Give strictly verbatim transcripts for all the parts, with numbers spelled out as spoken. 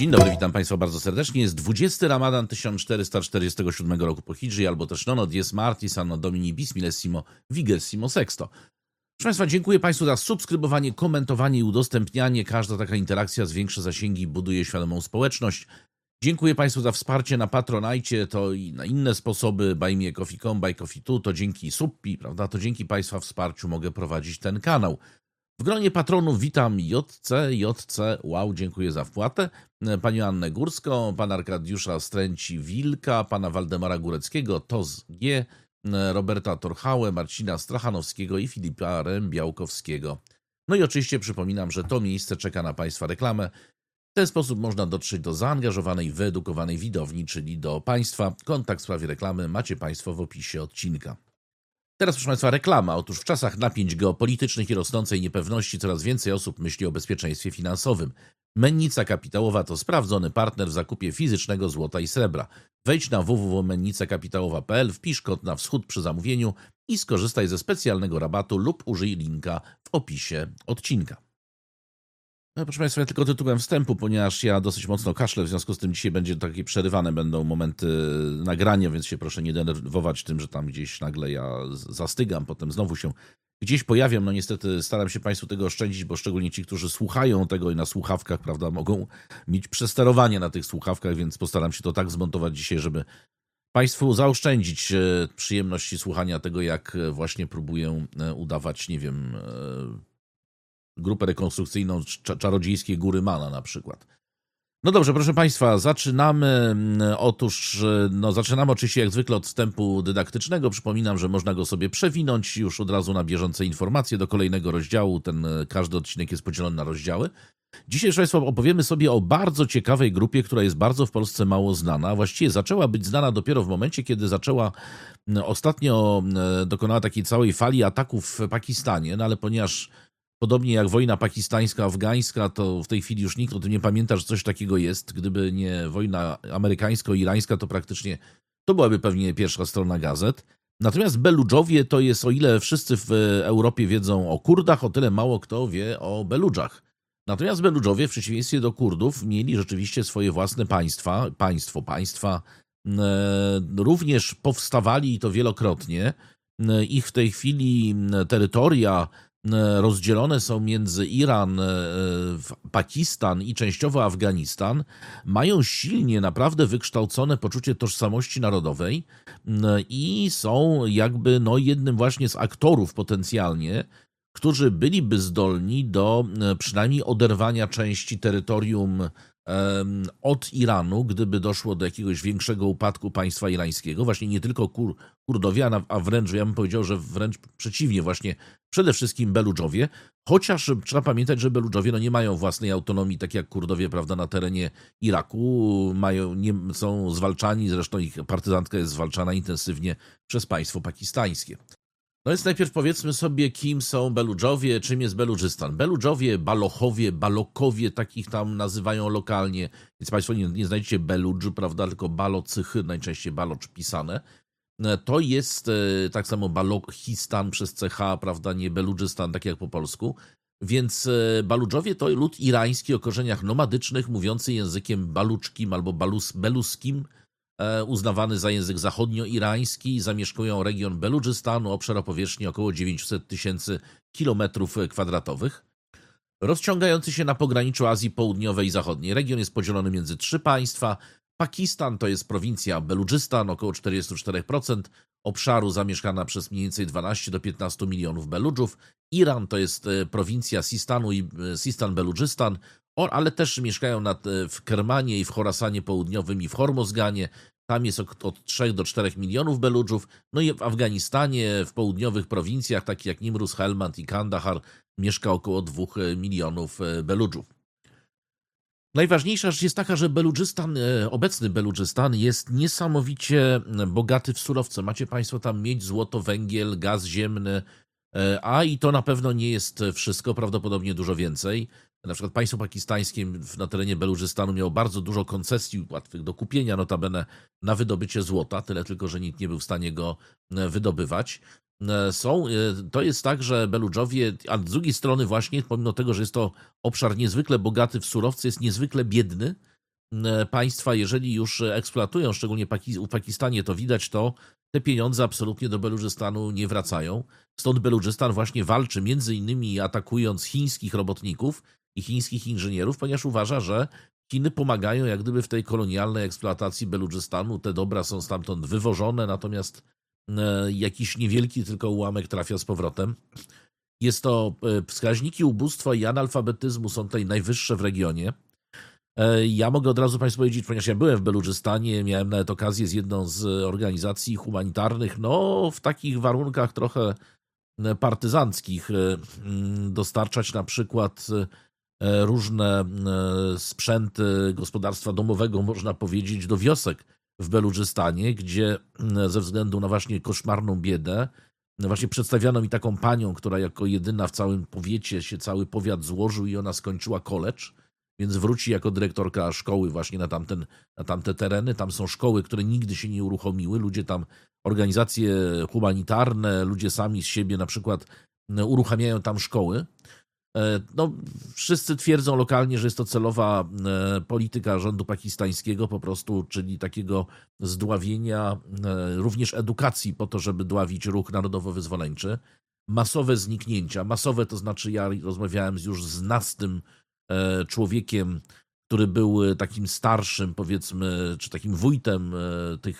Dzień dobry, witam Państwa bardzo serdecznie. Jest dwudziesty Ramadan tysiąc czterysta czterdziestego siódmego roku po Hidży, albo też Nono Dies Martis Anno Domini Bis Millesimo Vigésimo Sexto. Proszę Państwa, dziękuję Państwu za subskrybowanie, komentowanie i udostępnianie. Każda taka interakcja zwiększa zasięgi, buduje świadomą społeczność. Dziękuję Państwu za wsparcie na Patronajcie, to i na inne sposoby, buy me a coffee dot com, buy coffee dot com, to dzięki Suppi, prawda, to dzięki Państwa wsparciu mogę prowadzić ten kanał. W gronie patronów witam J C, J C, wow, dziękuję za wpłatę, panią Annę Górską, pana Arkadiusza Stręci-Wilka, pana Waldemara Góreckiego, T O Z G, Roberta Torchałę, Marcina Strachanowskiego i Filipa Rębiałkowskiego. No i oczywiście przypominam, że to miejsce czeka na Państwa reklamę. W ten sposób można dotrzeć do zaangażowanej, wyedukowanej widowni, czyli do Państwa. Kontakt w sprawie reklamy macie Państwo w opisie odcinka. Teraz, proszę Państwa, reklama. Otóż w czasach napięć geopolitycznych i rosnącej niepewności coraz więcej osób myśli o bezpieczeństwie finansowym. Mennica Kapitałowa to sprawdzony partner w zakupie fizycznego złota i srebra. Wejdź na w w w kropka mennica kapitałowa kropka p l, wpisz kod na wschód przy zamówieniu i skorzystaj ze specjalnego rabatu lub użyj linka w opisie odcinka. No, proszę Państwa, ja tylko tytułem wstępu, ponieważ ja dosyć mocno kaszlę, w związku z tym dzisiaj będzie takie przerywane będą momenty nagrania, więc się proszę nie denerwować tym, że tam gdzieś nagle ja zastygam, potem znowu się gdzieś pojawiam. No niestety staram się Państwu tego oszczędzić, bo szczególnie ci, którzy słuchają tego i na słuchawkach, prawda, mogą mieć przesterowanie na tych słuchawkach, więc postaram się to tak zmontować dzisiaj, żeby Państwu zaoszczędzić przyjemności słuchania tego, jak właśnie próbuję udawać, nie wiem, grupę rekonstrukcyjną Czarodziejskiej Góry Mana na przykład. No dobrze, proszę Państwa, zaczynamy. Otóż, no zaczynamy oczywiście jak zwykle od wstępu dydaktycznego. Przypominam, że można go sobie przewinąć już od razu na bieżące informacje do kolejnego rozdziału. Ten, każdy odcinek jest podzielony na rozdziały. Dzisiaj, proszę Państwa, opowiemy sobie o bardzo ciekawej grupie, która jest bardzo w Polsce mało znana. Właściwie zaczęła być znana dopiero w momencie, kiedy zaczęła ostatnio, dokonała takiej całej fali ataków w Pakistanie, no ale ponieważ podobnie jak wojna pakistańsko-afgańska, to w tej chwili już nikt o tym nie pamięta, że coś takiego jest. Gdyby nie wojna amerykańsko-irańska, to praktycznie to byłaby pewnie pierwsza strona gazet. Natomiast Beludżowie to jest, o ile wszyscy w Europie wiedzą o Kurdach, o tyle mało kto wie o Beludżach. Natomiast Beludżowie w przeciwieństwie do Kurdów mieli rzeczywiście swoje własne państwa, państwo, państwa, e, również powstawali i to wielokrotnie. E, ich w tej chwili terytoria rozdzielone są między Iran, Pakistan i częściowo Afganistan, mają silnie naprawdę wykształcone poczucie tożsamości narodowej i są jakby no jednym właśnie z aktorów potencjalnie, którzy byliby zdolni do przynajmniej oderwania części terytorium od Iranu, gdyby doszło do jakiegoś większego upadku państwa irańskiego. Właśnie nie tylko Kur Kurdowie, a wręcz, ja bym powiedział, że wręcz przeciwnie, właśnie przede wszystkim Beludżowie, chociaż trzeba pamiętać, że Beludżowie no nie mają własnej autonomii, tak jak Kurdowie, prawda, na terenie Iraku, mają, nie, są zwalczani, zresztą ich partyzantka jest zwalczana intensywnie przez państwo pakistańskie. No więc najpierw powiedzmy sobie, kim są Beludżowie, czym jest Beludżystan. Beludżowie, Balochowie, Balokowie, takich tam nazywają lokalnie, więc Państwo nie, nie znajdziecie Beludż, prawda, tylko Balochychy, najczęściej Balocz pisane. To jest tak samo Balochistan przez C H, prawda, nie Beludżystan, tak jak po polsku. Więc Baludżowie to lud irański o korzeniach nomadycznych, mówiący językiem baluczkim albo balus, beluskim, uznawany za język zachodnioirański, zamieszkują region Beludżystanu, obszar o powierzchni około dziewięćset tysięcy kilometrów kwadratowych, rozciągający się na pograniczu Azji Południowej i Zachodniej. Region jest podzielony między trzy państwa. Pakistan to jest prowincja Beludżystan, około czterdzieści cztery procent obszaru zamieszkana przez mniej więcej dwanaście do piętnastu milionów Beludżów. Iran to jest prowincja Sistanu i Sistan-Beludżystan, ale też mieszkają nad, w Kermanie i w Chorasanie Południowym i w Hormozganie. Tam jest od trzech do czterech milionów Beludżów. No i w Afganistanie, w południowych prowincjach, takich jak Nimruz, Helmand i Kandahar, mieszka około dwóch milionów Beludżów. Najważniejsza rzecz jest taka, że Beludżystan, obecny Beludżystan jest niesamowicie bogaty w surowce. Macie Państwo tam miedź, złoto, węgiel, gaz ziemny, a i to na pewno nie jest wszystko, prawdopodobnie dużo więcej. Na przykład państwo pakistańskie na terenie Beludżystanu miało bardzo dużo koncesji łatwych do kupienia, notabene na wydobycie złota, tyle tylko, że nikt nie był w stanie go wydobywać. Są, to jest tak, że Beludżowie, a z drugiej strony właśnie, pomimo tego, że jest to obszar niezwykle bogaty w surowce, jest niezwykle biedny, państwa, jeżeli już eksploatują, szczególnie w Pakistanie to widać, to te pieniądze absolutnie do Beludżystanu nie wracają. Stąd Beludżystan właśnie walczy, między innymi atakując chińskich robotników i chińskich inżynierów, ponieważ uważa, że Chiny pomagają jak gdyby w tej kolonialnej eksploatacji Beludżystanu. Te dobra są stamtąd wywożone, natomiast jakiś niewielki tylko ułamek trafia z powrotem. Jest to wskaźniki ubóstwa i analfabetyzmu są tutaj najwyższe w regionie. Ja mogę od razu Państwu powiedzieć, ponieważ ja byłem w Beludżystanie, miałem nawet okazję z jedną z organizacji humanitarnych, no w takich warunkach trochę partyzanckich dostarczać na przykład różne sprzęty gospodarstwa domowego, można powiedzieć, do wiosek w Beludżystanie, gdzie ze względu na właśnie koszmarną biedę, właśnie przedstawiono mi taką panią, która jako jedyna w całym powiecie się cały powiat złożył i ona skończyła college, więc wróci jako dyrektorka szkoły właśnie na, tamten, na tamte tereny. Tam są szkoły, które nigdy się nie uruchomiły. Ludzie tam, organizacje humanitarne, ludzie sami z siebie na przykład uruchamiają tam szkoły. No, wszyscy twierdzą lokalnie, że jest to celowa polityka rządu pakistańskiego po prostu, czyli takiego zdławienia, również edukacji po to, żeby dławić ruch narodowo-wyzwoleńczy. Masowe zniknięcia. Masowe to znaczy ja rozmawiałem już z nastym człowiekiem, który był takim starszym, powiedzmy, czy takim wójtem tych,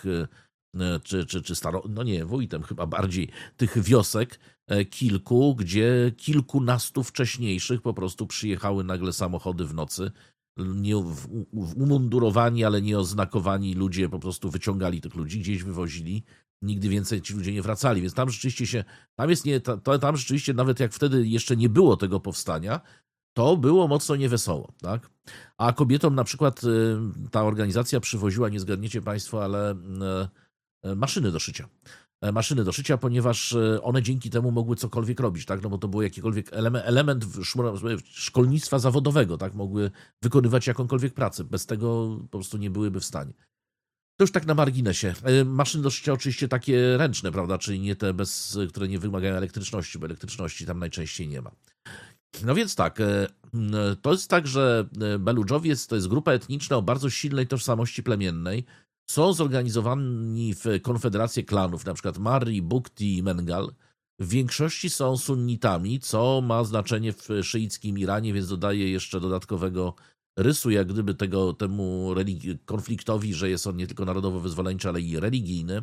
czy, czy, czy staro, no nie, wójtem chyba bardziej, tych wiosek kilku, gdzie kilkunastu wcześniejszych po prostu przyjechały nagle samochody w nocy, nie, w, w umundurowani, ale nieoznakowani ludzie po prostu wyciągali tych ludzi, gdzieś wywozili, nigdy więcej ci ludzie nie wracali, więc tam rzeczywiście się, tam jest nie, to, tam rzeczywiście nawet jak wtedy jeszcze nie było tego powstania, to było mocno niewesoło, tak? A kobietom na przykład ta organizacja przywoziła, nie zgadniecie Państwo, ale maszyny do szycia. Maszyny do szycia, ponieważ one dzięki temu mogły cokolwiek robić, tak? No bo to był jakikolwiek element, element szkolnictwa zawodowego, tak? Mogły wykonywać jakąkolwiek pracę. Bez tego po prostu nie byłyby w stanie. To już tak na marginesie. Maszyny do szycia oczywiście takie ręczne, prawda? Czyli nie te, bez, które nie wymagają elektryczności, bo elektryczności tam najczęściej nie ma. No więc tak, to jest tak, że Beludżowie to jest grupa etniczna o bardzo silnej tożsamości plemiennej. Są zorganizowani w konfederacje klanów, na przykład Marri, Bukti i Mengal. W większości są sunnitami, co ma znaczenie w szyickim Iranie, więc dodaje jeszcze dodatkowego rysu, jak gdyby tego, temu religi- konfliktowi, że jest on nie tylko narodowo-wyzwoleńczy, ale i religijny.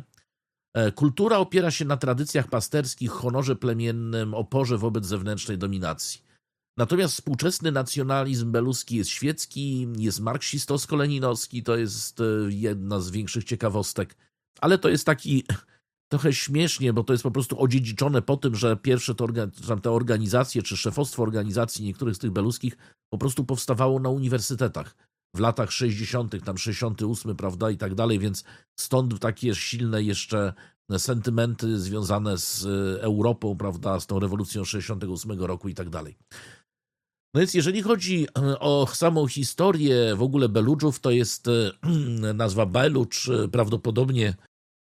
Kultura opiera się na tradycjach pasterskich, honorze plemiennym, oporze wobec zewnętrznej dominacji. Natomiast współczesny nacjonalizm beluski jest świecki, jest marksistowsko-leninowski, to jest jedna z większych ciekawostek, ale to jest taki trochę śmiesznie, bo to jest po prostu odziedziczone po tym, że pierwsze to orga- te organizacje, czy szefostwo organizacji niektórych z tych beluskich po prostu powstawało na uniwersytetach w latach sześćdziesiątych, tam sześćdziesiąty ósmy, prawda, i tak dalej, więc stąd takie silne jeszcze sentymenty związane z Europą, prawda, z tą rewolucją sześćdziesiątego ósmego roku i tak dalej. No więc jeżeli chodzi o samą historię w ogóle Beludżów, to jest nazwa Beludż prawdopodobnie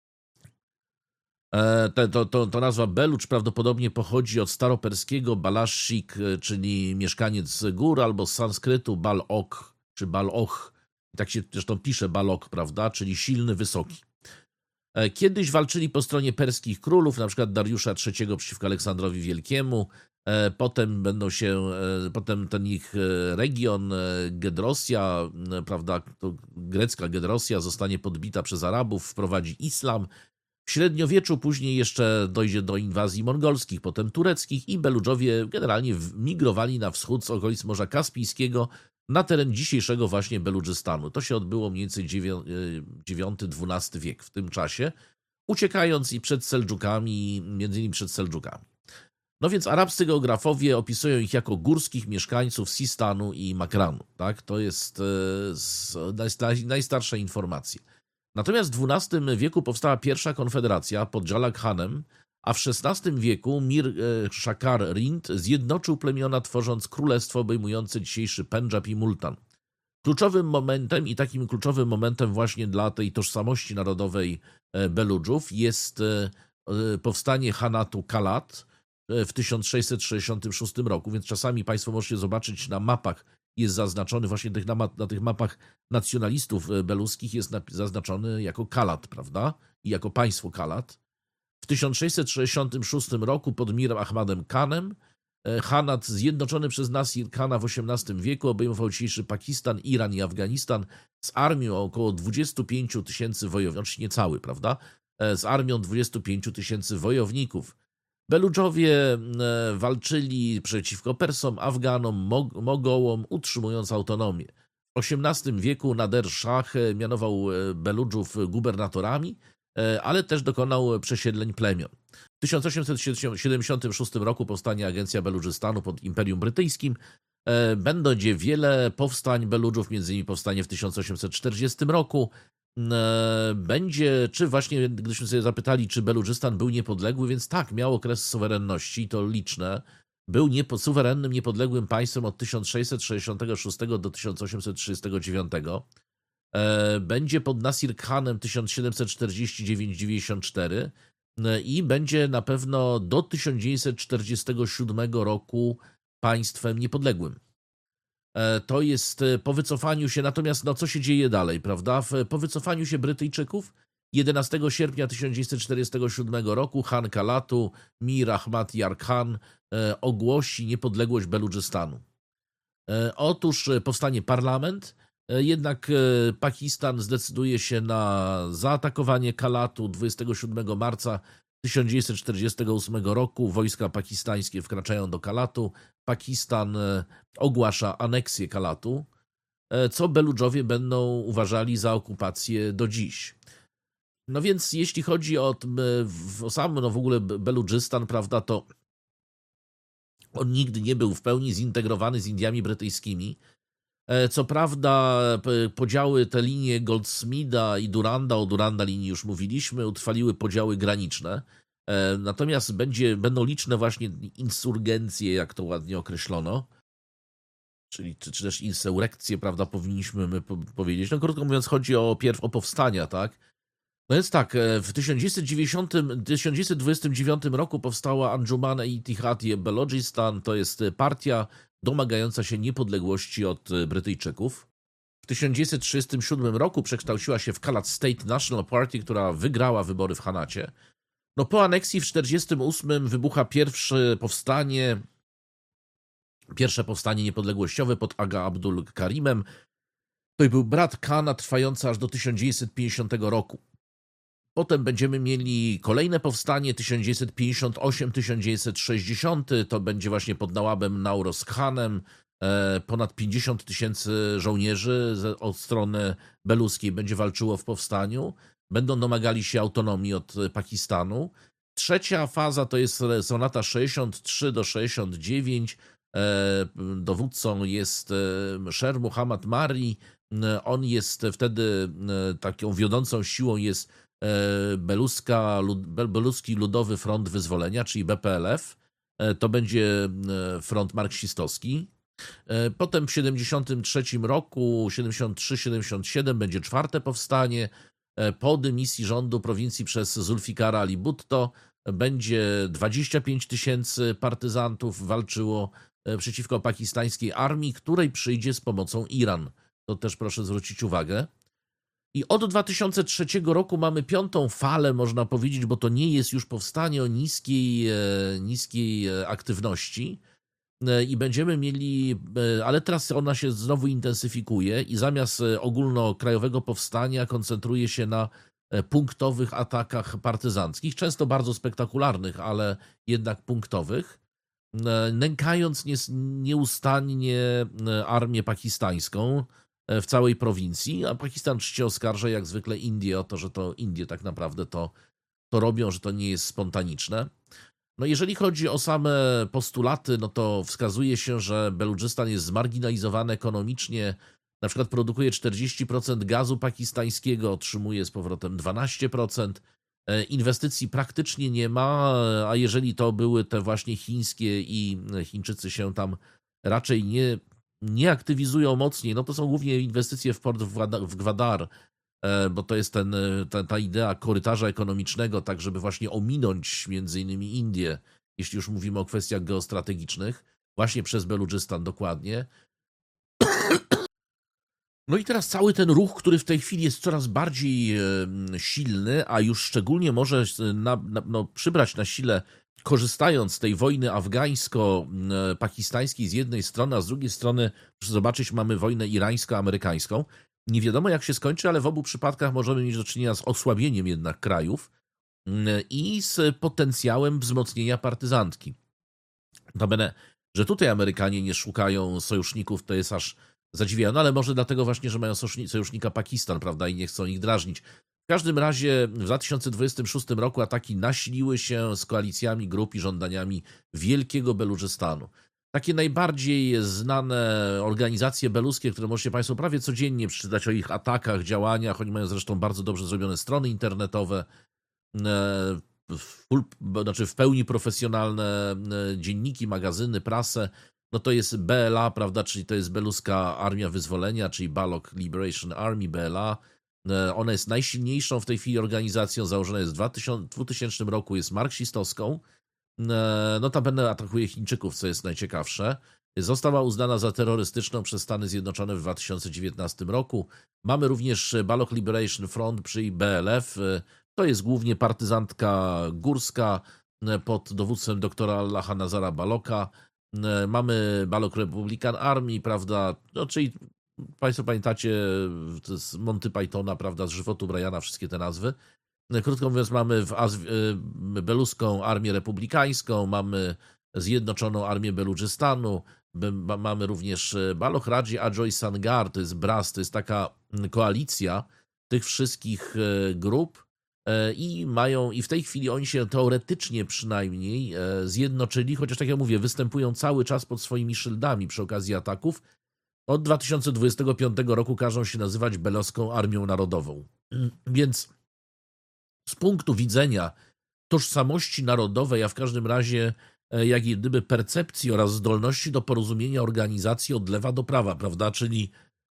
to, to, to nazwa Beludż prawdopodobnie pochodzi od staroperskiego Balashik, czyli mieszkaniec gór, albo z sanskrytu Bal-ok, czy Bal-och. Tak się zresztą pisze Balok, prawda, czyli silny, wysoki. Kiedyś walczyli po stronie perskich królów, na przykład Dariusza trzeciego przeciwko Aleksandrowi Wielkiemu. Potem będą się, potem ten ich region, Gedrosja, prawda, to grecka Gedrosja zostanie podbita przez Arabów, wprowadzi islam. W średniowieczu później jeszcze dojdzie do inwazji mongolskich, potem tureckich i Beludżowie generalnie migrowali na wschód z okolic Morza Kaspijskiego na teren dzisiejszego właśnie Beludżystanu. To się odbyło mniej więcej dziewiąty dwunasty wiek w tym czasie, uciekając i przed Seldżukami, między innymi przed Seldżukami. No więc arabscy geografowie opisują ich jako górskich mieszkańców Sistanu i Makranu. Tak? To jest e, najstarsza informacja. Natomiast w dwunastym wieku powstała pierwsza konfederacja pod Jalak Hanem, a w szesnastym wieku Mir Shakar Rind zjednoczył plemiona, tworząc królestwo obejmujące dzisiejszy Pendżab i Multan. Kluczowym momentem i takim kluczowym momentem właśnie dla tej tożsamości narodowej Beludżów jest powstanie Hanatu Kalat w tysiąc sześćset sześćdziesiątym szóstym roku, więc czasami Państwo możecie zobaczyć na mapach jest zaznaczony właśnie tych, na, na tych mapach nacjonalistów beluskich jest zaznaczony jako Kalat, prawda? I jako państwo Kalat. W tysiąc sześćset sześćdziesiątym szóstym roku pod Mirem Ahmadem Khanem Hanat zjednoczony przez Nasir Khana w osiemnastym wieku obejmował dzisiejszy Pakistan, Iran i Afganistan z armią o około dwudziestu pięciu tysięcy wojowników, oczywiście nie cały, prawda? Z armią dwudziestu pięciu tysięcy wojowników. Beludżowie walczyli przeciwko Persom, Afganom, Mogołom, utrzymując autonomię. W osiemnastym wieku Nader Shah mianował Beludżów gubernatorami, ale też dokonał przesiedleń plemion. W tysiąc osiemset siedemdziesiątym szóstym roku powstanie Agencja Beludżystanu pod Imperium Brytyjskim. Będzie wiele powstań Beludżów, między innymi powstanie w tysiąc osiemset czterdziestym roku. Będzie, czy właśnie, gdybyśmy sobie zapytali, czy Beludżystan był niepodległy, więc tak, miał okres suwerenności, to liczne. Był niepo, suwerennym, niepodległym państwem od tysiąc sześćset sześćdziesiątego szóstego do tysiąc osiemset trzydziestego dziewiątego. Będzie pod Nasir Khanem tysiąc siedemset czterdziesty dziewiąty do dziewięćdziesiątego czwartego i będzie na pewno do tysiąc dziewięćset czterdziestego siódmego roku państwem niepodległym. To jest po wycofaniu się, natomiast no co się dzieje dalej, prawda? Po wycofaniu się Brytyjczyków jedenastego sierpnia tysiąc dziewięćset czterdziestego siódmego roku Khan Kalatu Mir Ahmad Yar Khan ogłosi niepodległość Beludżystanu. Otóż powstanie parlament, jednak Pakistan zdecyduje się na zaatakowanie Kalatu dwudziestego siódmego marca tysiąc dziewięćset czterdziestego ósmego roku. Wojska pakistańskie wkraczają do Kalatu. Pakistan ogłasza aneksję Kalatu, co Beludżowie będą uważali za okupację do dziś. No więc jeśli chodzi o, o sam no w ogóle Beludżystan, prawda, to on nigdy nie był w pełni zintegrowany z Indiami brytyjskimi. Co prawda podziały te linie Goldsmitha i Duranda, o Duranda linii już mówiliśmy, utrwaliły podziały graniczne. Natomiast będzie, będą liczne właśnie insurgencje, jak to ładnie określono, czyli czy, czy też insurrekcje, prawda, powinniśmy my powiedzieć. No krótko mówiąc, chodzi o pierw o powstania, tak? No jest tak, w tysiąc dziewięćset dwudziestym dziewiątym roku powstała Anjuman-e-Ittihad Balochistan, to jest partia domagająca się niepodległości od Brytyjczyków. W tysiąc dziewięćset trzydziestym siódmym roku przekształciła się w Kalat State National Party, która wygrała wybory w Hanacie. No po aneksji w tysiąc dziewięćset czterdziestym ósmym wybucha pierwsze powstanie, pierwsze powstanie niepodległościowe pod Aga Abdul Karimem. To był brat Khana, trwające aż do tysiąc dziewięćset pięćdziesiątego roku. Potem będziemy mieli kolejne powstanie tysiąc dziewięćset pięćdziesiąty ósmy do tysiąc dziewięćset sześćdziesiątego. To będzie właśnie pod Nałabem Nauroz Khanem. Ponad pięćdziesiąt tysięcy żołnierzy od strony beluskiej będzie walczyło w powstaniu. Będą domagali się autonomii od Pakistanu. Trzecia faza to jest są lata sześćdziesiąte trzy do sześćdziesiątego dziewiątego. Dowódcą jest Sher Muhammad Mari. On jest wtedy taką wiodącą siłą jest Beluska, Beluski Ludowy Front Wyzwolenia, czyli B P L F. To będzie front marksistowski. Potem w siedemdziesiątym trzecim roku, siedemdziesiąty trzeci siedemdziesiąty siódmy, będzie czwarte powstanie. Po dymisji rządu prowincji przez Zulfikara Ali Bhutto będzie dwadzieścia pięć tysięcy partyzantów walczyło przeciwko pakistańskiej armii, której przyjdzie z pomocą Iran. To też proszę zwrócić uwagę. I od dwa tysiące trzeciego roku mamy piątą falę, można powiedzieć, bo to nie jest już powstanie o niskiej, niskiej aktywności i będziemy mieli, ale teraz ona się znowu intensyfikuje i zamiast ogólnokrajowego powstania koncentruje się na punktowych atakach partyzanckich, często bardzo spektakularnych, ale jednak punktowych, nękając nieustannie armię pakistańską w całej prowincji, a Pakistan oczywiście oskarża jak zwykle Indię o to, że to Indie tak naprawdę to, to robią, że to nie jest spontaniczne. No jeżeli chodzi o same postulaty, no to wskazuje się, że Beludżystan jest zmarginalizowany ekonomicznie, na przykład produkuje czterdzieści procent gazu pakistańskiego, otrzymuje z powrotem dwanaście procent, inwestycji praktycznie nie ma, a jeżeli to były te właśnie chińskie i Chińczycy się tam raczej nie nie aktywizują mocniej, no to są głównie inwestycje w port w Gwadar, bo to jest ten, ta, ta idea korytarza ekonomicznego, tak żeby właśnie ominąć między innymi Indię, jeśli już mówimy o kwestiach geostrategicznych, właśnie przez Beludżystan dokładnie. No i teraz cały ten ruch, który w tej chwili jest coraz bardziej silny, a już szczególnie może na, na, no, przybrać na sile, korzystając z tej wojny afgańsko-pakistańskiej z jednej strony, a z drugiej strony, proszę zobaczyć, mamy wojnę irańsko-amerykańską. Nie wiadomo, jak się skończy, ale w obu przypadkach możemy mieć do czynienia z osłabieniem jednak krajów i z potencjałem wzmocnienia partyzantki. Notabene, że tutaj Amerykanie nie szukają sojuszników, to jest aż zadziwiają, no ale może dlatego właśnie, że mają sojusznika Pakistan, prawda, i nie chcą ich drażnić. W każdym razie w dwa tysiące dwudziestym szóstym roku ataki nasiliły się z koalicjami grup i żądaniami Wielkiego Beludżystanu. Takie najbardziej znane organizacje beluskie, które możecie Państwo prawie codziennie przeczytać o ich atakach, działaniach, oni mają zresztą bardzo dobrze zrobione strony internetowe, w, znaczy w pełni profesjonalne dzienniki, magazyny, prasę. No to jest B L A, prawda, czyli to jest Beluska Armia Wyzwolenia, czyli Baloch Liberation Army, B L A. Ona jest najsilniejszą w tej chwili organizacją, założona jest w dwutysięcznym roku, jest marksistowską. Notabene atakuje Chińczyków, co jest najciekawsze. Została uznana za terrorystyczną przez Stany Zjednoczone w dwa tysiące dziewiętnastym roku. Mamy również Baloch Liberation Front, czyli B L F. To jest głównie partyzantka górska pod dowództwem doktora Allaha Nazara Balocha. Mamy Baloch Republican Army, prawda, no, czyli Państwo pamiętacie z Monty Pythona, prawda, z żywotu Briana, wszystkie te nazwy. Krótko mówiąc, mamy w Azw- Beluską Armię Republikańską, mamy Zjednoczoną Armię Beludżystanu, mamy również Baloch Radzi Ajoy Sangar, to jest B R A S, to jest taka koalicja tych wszystkich grup i mają, i w tej chwili oni się teoretycznie przynajmniej zjednoczyli, chociaż tak jak mówię, występują cały czas pod swoimi szyldami przy okazji ataków. Od dwa tysiące dwudziestego piątego roku każą się nazywać Beloską Armią Narodową. Więc z punktu widzenia tożsamości narodowej, a w każdym razie jak gdyby percepcji oraz zdolności do porozumienia organizacji od lewa do prawa, prawda, czyli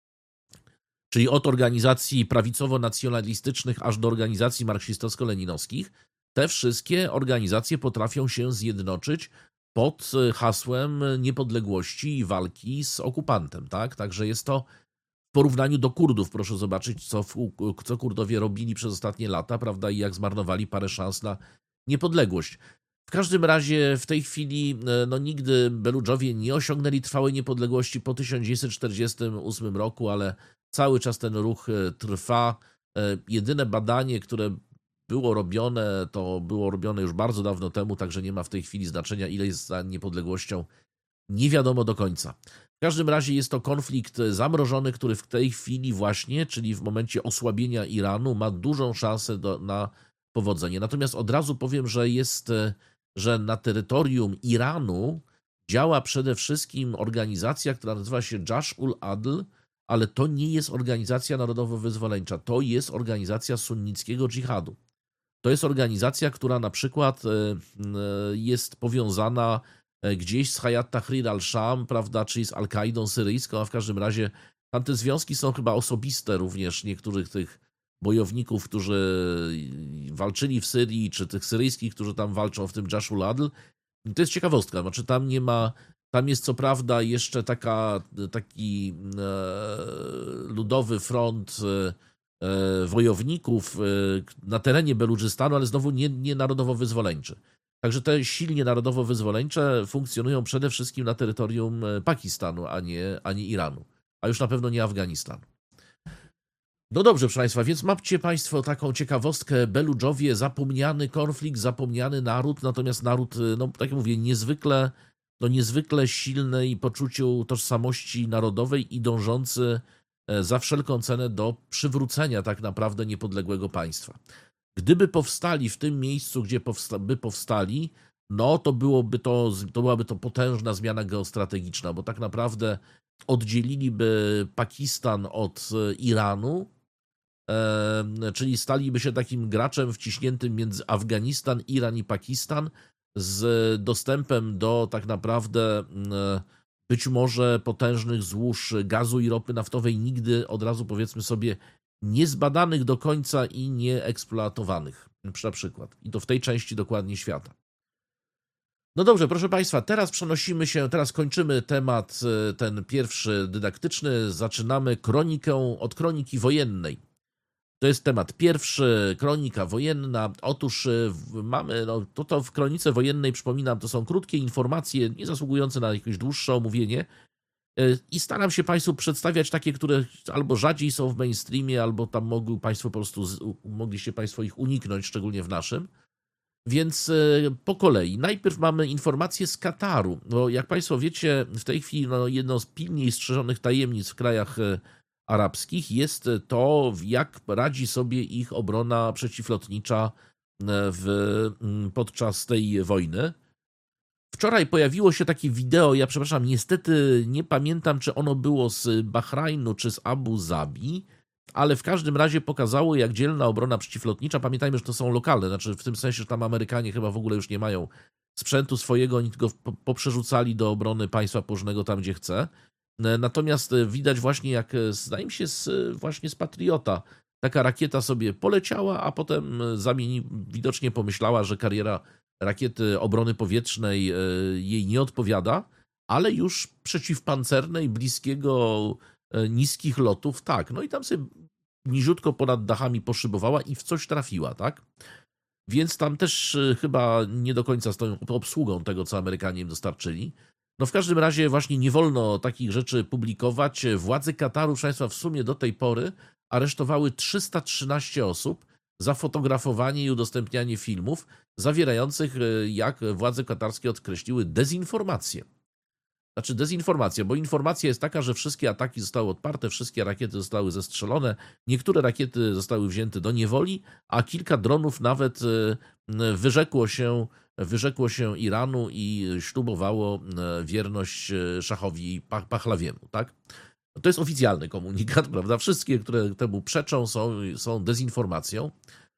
czyli od organizacji prawicowo-nacjonalistycznych aż do organizacji marksistowsko-leninowskich, te wszystkie organizacje potrafią się zjednoczyć pod hasłem niepodległości i walki z okupantem, tak? Także jest to w porównaniu do Kurdów, proszę zobaczyć, co, co Kurdowie robili przez ostatnie lata, prawda, i jak zmarnowali parę szans na niepodległość. W każdym razie w tej chwili no, nigdy Beludżowie nie osiągnęli trwałej niepodległości po tysiąc dziewięćset czterdziestym ósmym roku, ale cały czas ten ruch trwa. Jedyne badanie, które było robione, to było robione już bardzo dawno temu, także nie ma w tej chwili znaczenia, ile jest za niepodległością. Nie wiadomo do końca. W każdym razie jest to konflikt zamrożony, który w tej chwili właśnie, czyli w momencie osłabienia Iranu, ma dużą szansę do, na powodzenie. Natomiast od razu powiem, że jest, że na terytorium Iranu działa przede wszystkim organizacja, która nazywa się Jaish ul-Adl, ale to nie jest organizacja narodowo-wyzwoleńcza, to jest organizacja sunnickiego dżihadu. To jest organizacja, która na przykład jest powiązana gdzieś z Hayat Tahrir al-Sham, prawda, czyli z Al-Kaidą syryjską, a w każdym razie tam te związki są chyba osobiste również niektórych tych bojowników, którzy walczyli w Syrii, czy tych syryjskich, którzy tam walczą w tym Jaish ul-Adl. To jest ciekawostka, znaczy tam nie ma, tam jest co prawda jeszcze taka, taki e, ludowy front e, wojowników e, na terenie Beludżystanu, ale znowu nie, nie narodowo-wyzwoleńczy. Także te silnie narodowo-wyzwoleńcze funkcjonują przede wszystkim na terytorium Pakistanu, a nie, a nie Iranu, a już na pewno nie Afganistanu. No dobrze, proszę Państwa, więc macie Państwo taką ciekawostkę. Beludżowie, zapomniany konflikt, zapomniany naród, natomiast naród, no tak jak mówię, niezwykle, no niezwykle silnej poczuciu tożsamości narodowej i dążący za wszelką cenę do przywrócenia tak naprawdę niepodległego państwa. Gdyby powstali w tym miejscu, gdzie powsta- by powstali, no to byłoby to, to byłaby to potężna zmiana geostrategiczna, bo tak naprawdę oddzieliliby Pakistan od Iranu, e, czyli staliby się takim graczem wciśniętym między Afganistan, Iran i Pakistan z dostępem do tak naprawdę e, być może potężnych złóż gazu i ropy naftowej, nigdy od razu powiedzmy sobie niezbadanych do końca i nieeksploatowanych, na przykład. I to w tej części dokładnie świata. No dobrze, proszę Państwa, teraz przenosimy się, teraz kończymy temat e, ten pierwszy dydaktyczny, zaczynamy kronikę od kroniki wojennej. To jest temat pierwszy, kronika wojenna. Otóż e, w- mamy, no to, to w kronice wojennej, przypominam, to są krótkie informacje, nie zasługujące na jakieś dłuższe omówienie. E, I staram się Państwu przedstawiać takie, które albo rzadziej są w mainstreamie, albo tam mogły Państwo po prostu, z- u- mogliście Państwo ich uniknąć, szczególnie w naszym. Więc e, po kolei. Najpierw mamy informacje z Kataru. Bo jak Państwo wiecie, w tej chwili no, jedną z pilniej strzeżonych tajemnic w krajach e, arabskich jest to, jak radzi sobie ich obrona przeciwlotnicza e, w, mm, podczas tej wojny. Wczoraj pojawiło się takie wideo, ja przepraszam, niestety nie pamiętam, czy ono było z Bahrajnu, czy z Abu Zabi, ale w każdym razie pokazało, jak dzielna obrona przeciwlotnicza, pamiętajmy, że to są lokalne, znaczy w tym sensie, że tam Amerykanie chyba w ogóle już nie mają sprzętu swojego, oni tylko po- poprzerzucali do obrony państwa położonego tam, gdzie chce. E, Natomiast e, widać właśnie, jak e, zdaje mi się z, e, właśnie z Patriota, taka rakieta sobie poleciała, a potem e, zamieni, widocznie pomyślała, że kariera rakiety obrony powietrznej e, jej nie odpowiada, ale już przeciwpancernej, bliskiego e, niskich lotów, tak. No i tam sobie niziutko ponad dachami poszybowała i w coś trafiła, tak? Więc tam też e, chyba nie do końca stoją pod obsługą tego, co Amerykanie im dostarczyli. No w każdym razie właśnie nie wolno takich rzeczy publikować. Władze Kataru, proszę Państwa, w sumie do tej pory aresztowały trzysta trzynaście osób za fotografowanie i udostępnianie filmów zawierających, e, jak władze katarskie odkreśliły, dezinformację. Znaczy dezinformacja, bo informacja jest taka, że wszystkie ataki zostały odparte, wszystkie rakiety zostały zestrzelone, niektóre rakiety zostały wzięte do niewoli, a kilka dronów nawet e, wyrzekło się, wyrzekło się Iranu i ślubowało e, wierność e, szachowi Pah- Pahlawiemu, tak? To jest oficjalny komunikat, prawda? Wszystkie, które temu przeczą, są, są dezinformacją.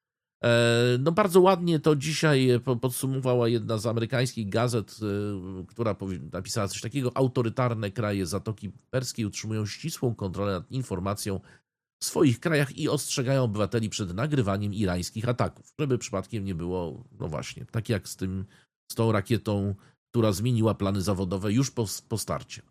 E, No bardzo ładnie to dzisiaj po- podsumowała jedna z amerykańskich gazet, e, która powie- napisała coś takiego: autorytarne kraje Zatoki Perskiej utrzymują ścisłą kontrolę nad informacją w swoich krajach i ostrzegają obywateli przed nagrywaniem irańskich ataków, żeby przypadkiem nie było, no właśnie, tak jak z tym, z tą rakietą, która zmieniła plany zawodowe już po, po starcie.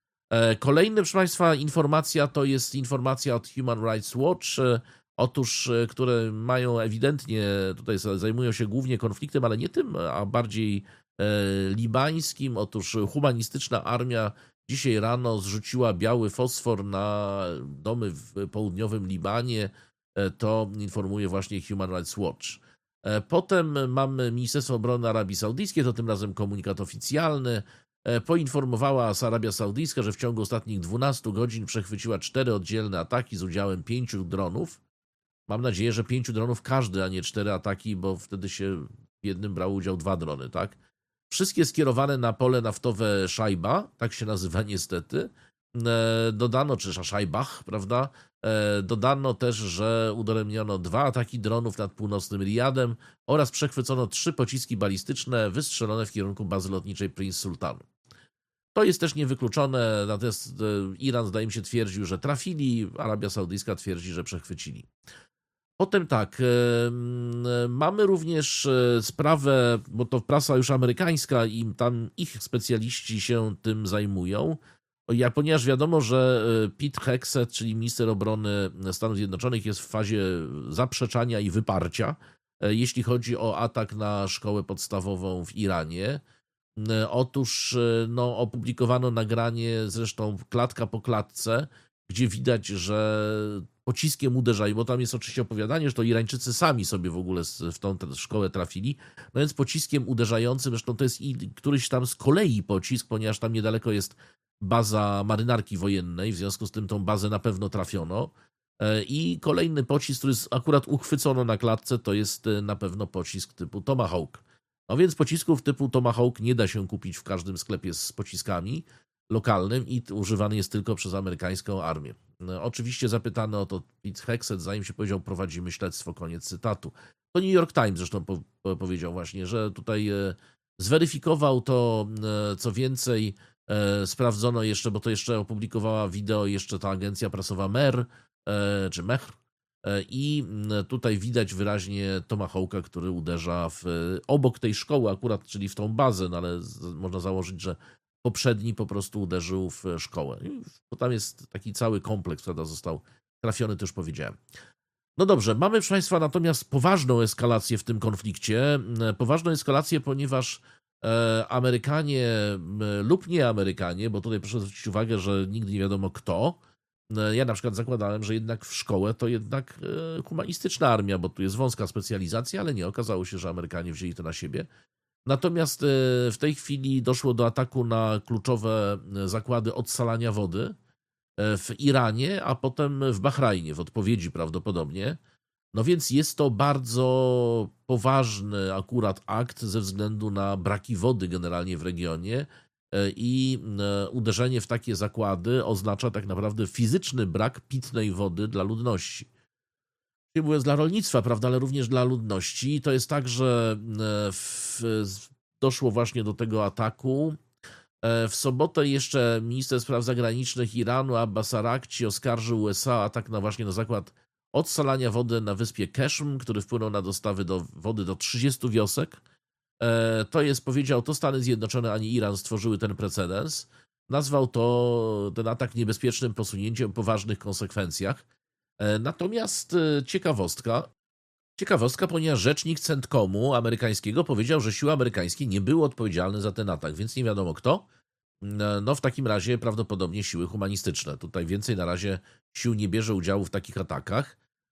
E, Kolejny, proszę Państwa, informacja to jest informacja od Human Rights Watch. e, Otóż, e, które mają ewidentnie, tutaj za- zajmują się głównie konfliktem, ale nie tym, a bardziej e, libańskim. Otóż humanistyczna armia dzisiaj rano zrzuciła biały fosfor na domy w południowym Libanie. E, To informuje właśnie Human Rights Watch. E, Potem mamy Ministerstwo Obrony Arabii Saudyjskiej, to tym razem komunikat oficjalny. E, Poinformowała Arabia Saudyjska, że w ciągu ostatnich dwunastu godzin przechwyciła cztery oddzielne ataki z udziałem pięciu dronów. Mam nadzieję, że pięciu dronów każdy, a nie cztery ataki, bo wtedy się w jednym brało udział dwa drony, tak? Wszystkie skierowane na pole naftowe Szajba, tak się nazywa niestety. E, Dodano, czy Szajbach, prawda? E, Dodano też, że udaremniono dwa ataki dronów nad północnym Riyadem oraz przechwycono trzy pociski balistyczne wystrzelone w kierunku bazy lotniczej Prince Sultan. To jest też niewykluczone, natomiast e, Iran, zdaje mi się, twierdził, że trafili, Arabia Saudyjska twierdzi, że przechwycili. Potem tak, e, m, mamy również e, sprawę, bo to prasa już amerykańska i tam ich specjaliści się tym zajmują. Ja, ponieważ wiadomo, że e, Pete Hegseth, czyli minister obrony Stanów Zjednoczonych, jest w fazie zaprzeczania i wyparcia, e, jeśli chodzi o atak na szkołę podstawową w Iranie. E, Otóż e, no, opublikowano nagranie, zresztą klatka po klatce, gdzie widać, że pociskiem uderzają, bo tam jest oczywiście opowiadanie, że to Irańczycy sami sobie w ogóle z- w tą tę szkołę trafili, no więc pociskiem uderzającym, zresztą to jest i któryś tam z kolei pocisk, ponieważ tam niedaleko jest baza marynarki wojennej, w związku z tym tą bazę na pewno trafiono. E, I kolejny pocisk, który z- akurat uchwycono na klatce, to jest e, na pewno pocisk typu Tomahawk. No więc pocisków typu Tomahawk nie da się kupić w każdym sklepie z pociskami lokalnym i t- używany jest tylko przez amerykańską armię. No, oczywiście zapytany o to Pete Hegseth, zanim się powiedział, prowadzimy śledztwo, koniec cytatu. To New York Times zresztą po, po, powiedział właśnie, że tutaj e, zweryfikował to, e, co więcej, e, sprawdzono jeszcze, bo to jeszcze opublikowała wideo jeszcze ta agencja prasowa Mer, e, czy Mehr, I tutaj widać wyraźnie Tomahawka, który uderza w, obok tej szkoły akurat, czyli w tą bazę, no ale można założyć, że poprzedni po prostu uderzył w szkołę. Bo tam jest taki cały kompleks, prawda, został trafiony, to już powiedziałem. No dobrze, mamy, proszę Państwa, natomiast poważną eskalację w tym konflikcie. Poważną eskalację, ponieważ Amerykanie lub nie Amerykanie, bo tutaj proszę zwrócić uwagę, że nigdy nie wiadomo kto. Ja na przykład zakładałem, że jednak w szkołę to jednak humanistyczna armia, bo tu jest wąska specjalizacja, ale nie, okazało się, że Amerykanie wzięli to na siebie. Natomiast w tej chwili doszło do ataku na kluczowe zakłady odsalania wody w Iranie, a potem w Bahrajnie, w odpowiedzi prawdopodobnie. No więc jest to bardzo poważny akurat akt ze względu na braki wody generalnie w regionie i uderzenie w takie zakłady oznacza tak naprawdę fizyczny brak pitnej wody dla ludności. Nie mówiąc dla rolnictwa, prawda, ale również dla ludności. To jest tak, że w, doszło właśnie do tego ataku. W sobotę jeszcze minister spraw zagranicznych Iranu Abbas Araghchi oskarżył U S A o atak na właśnie na zakład odsalania wody na wyspie Keshm, który wpłynął na dostawy do wody do trzydziestu wiosek. To jest, powiedział, to Stany Zjednoczone ani Iran stworzyły ten precedens. Nazwał to ten atak niebezpiecznym posunięciem o poważnych konsekwencjach. Natomiast ciekawostka, ciekawostka, ponieważ rzecznik CENTCOMu amerykańskiego powiedział, że siły amerykańskie nie były odpowiedzialne za ten atak, więc nie wiadomo kto. No w takim razie prawdopodobnie siły humanistyczne. Tutaj więcej na razie sił nie bierze udziału w takich atakach.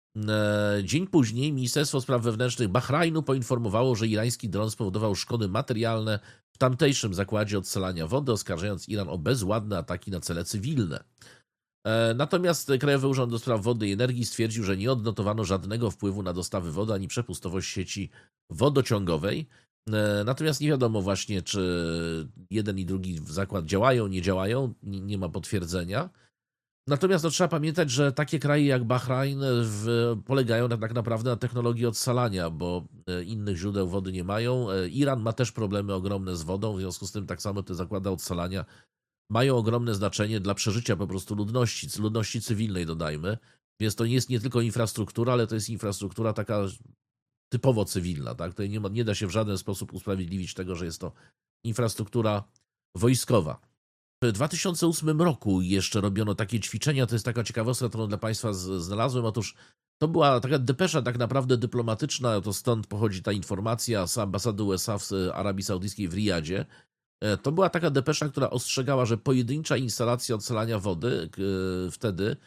Dzień później Ministerstwo Spraw Wewnętrznych Bahrajnu poinformowało, że irański dron spowodował szkody materialne w tamtejszym zakładzie odsalania wody, oskarżając Iran o bezładne ataki na cele cywilne. Natomiast Krajowy Urząd do Spraw Wody i Energii stwierdził, że nie odnotowano żadnego wpływu na dostawy wody ani przepustowość sieci wodociągowej. Natomiast nie wiadomo właśnie, czy jeden i drugi zakład działają, nie działają, nie ma potwierdzenia. Natomiast no, trzeba pamiętać, że takie kraje jak Bahrajn w, polegają na, tak naprawdę na technologii odsalania, bo innych źródeł wody nie mają. Iran ma też problemy ogromne z wodą, w związku z tym tak samo te zakłady odsalania mają ogromne znaczenie dla przeżycia po prostu ludności, ludności cywilnej dodajmy. Więc to nie jest nie tylko infrastruktura, ale to jest infrastruktura taka typowo cywilna. Tak? Tutaj nie, ma, nie da się w żaden sposób usprawiedliwić tego, że jest to infrastruktura wojskowa. W dwa tysiące ósmym roku jeszcze robiono takie ćwiczenia, to jest taka ciekawostka, którą dla Państwa znalazłem. Otóż to była taka depesza tak naprawdę dyplomatyczna, to stąd pochodzi ta informacja z ambasady U S A w Arabii Saudyjskiej w Riyadzie. To była taka depesza, która ostrzegała, że pojedyncza instalacja odsalania wody wtedy,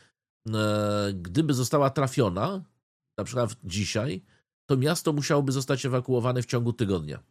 gdyby została trafiona, na przykład dzisiaj, to miasto musiałoby zostać ewakuowane w ciągu tygodnia.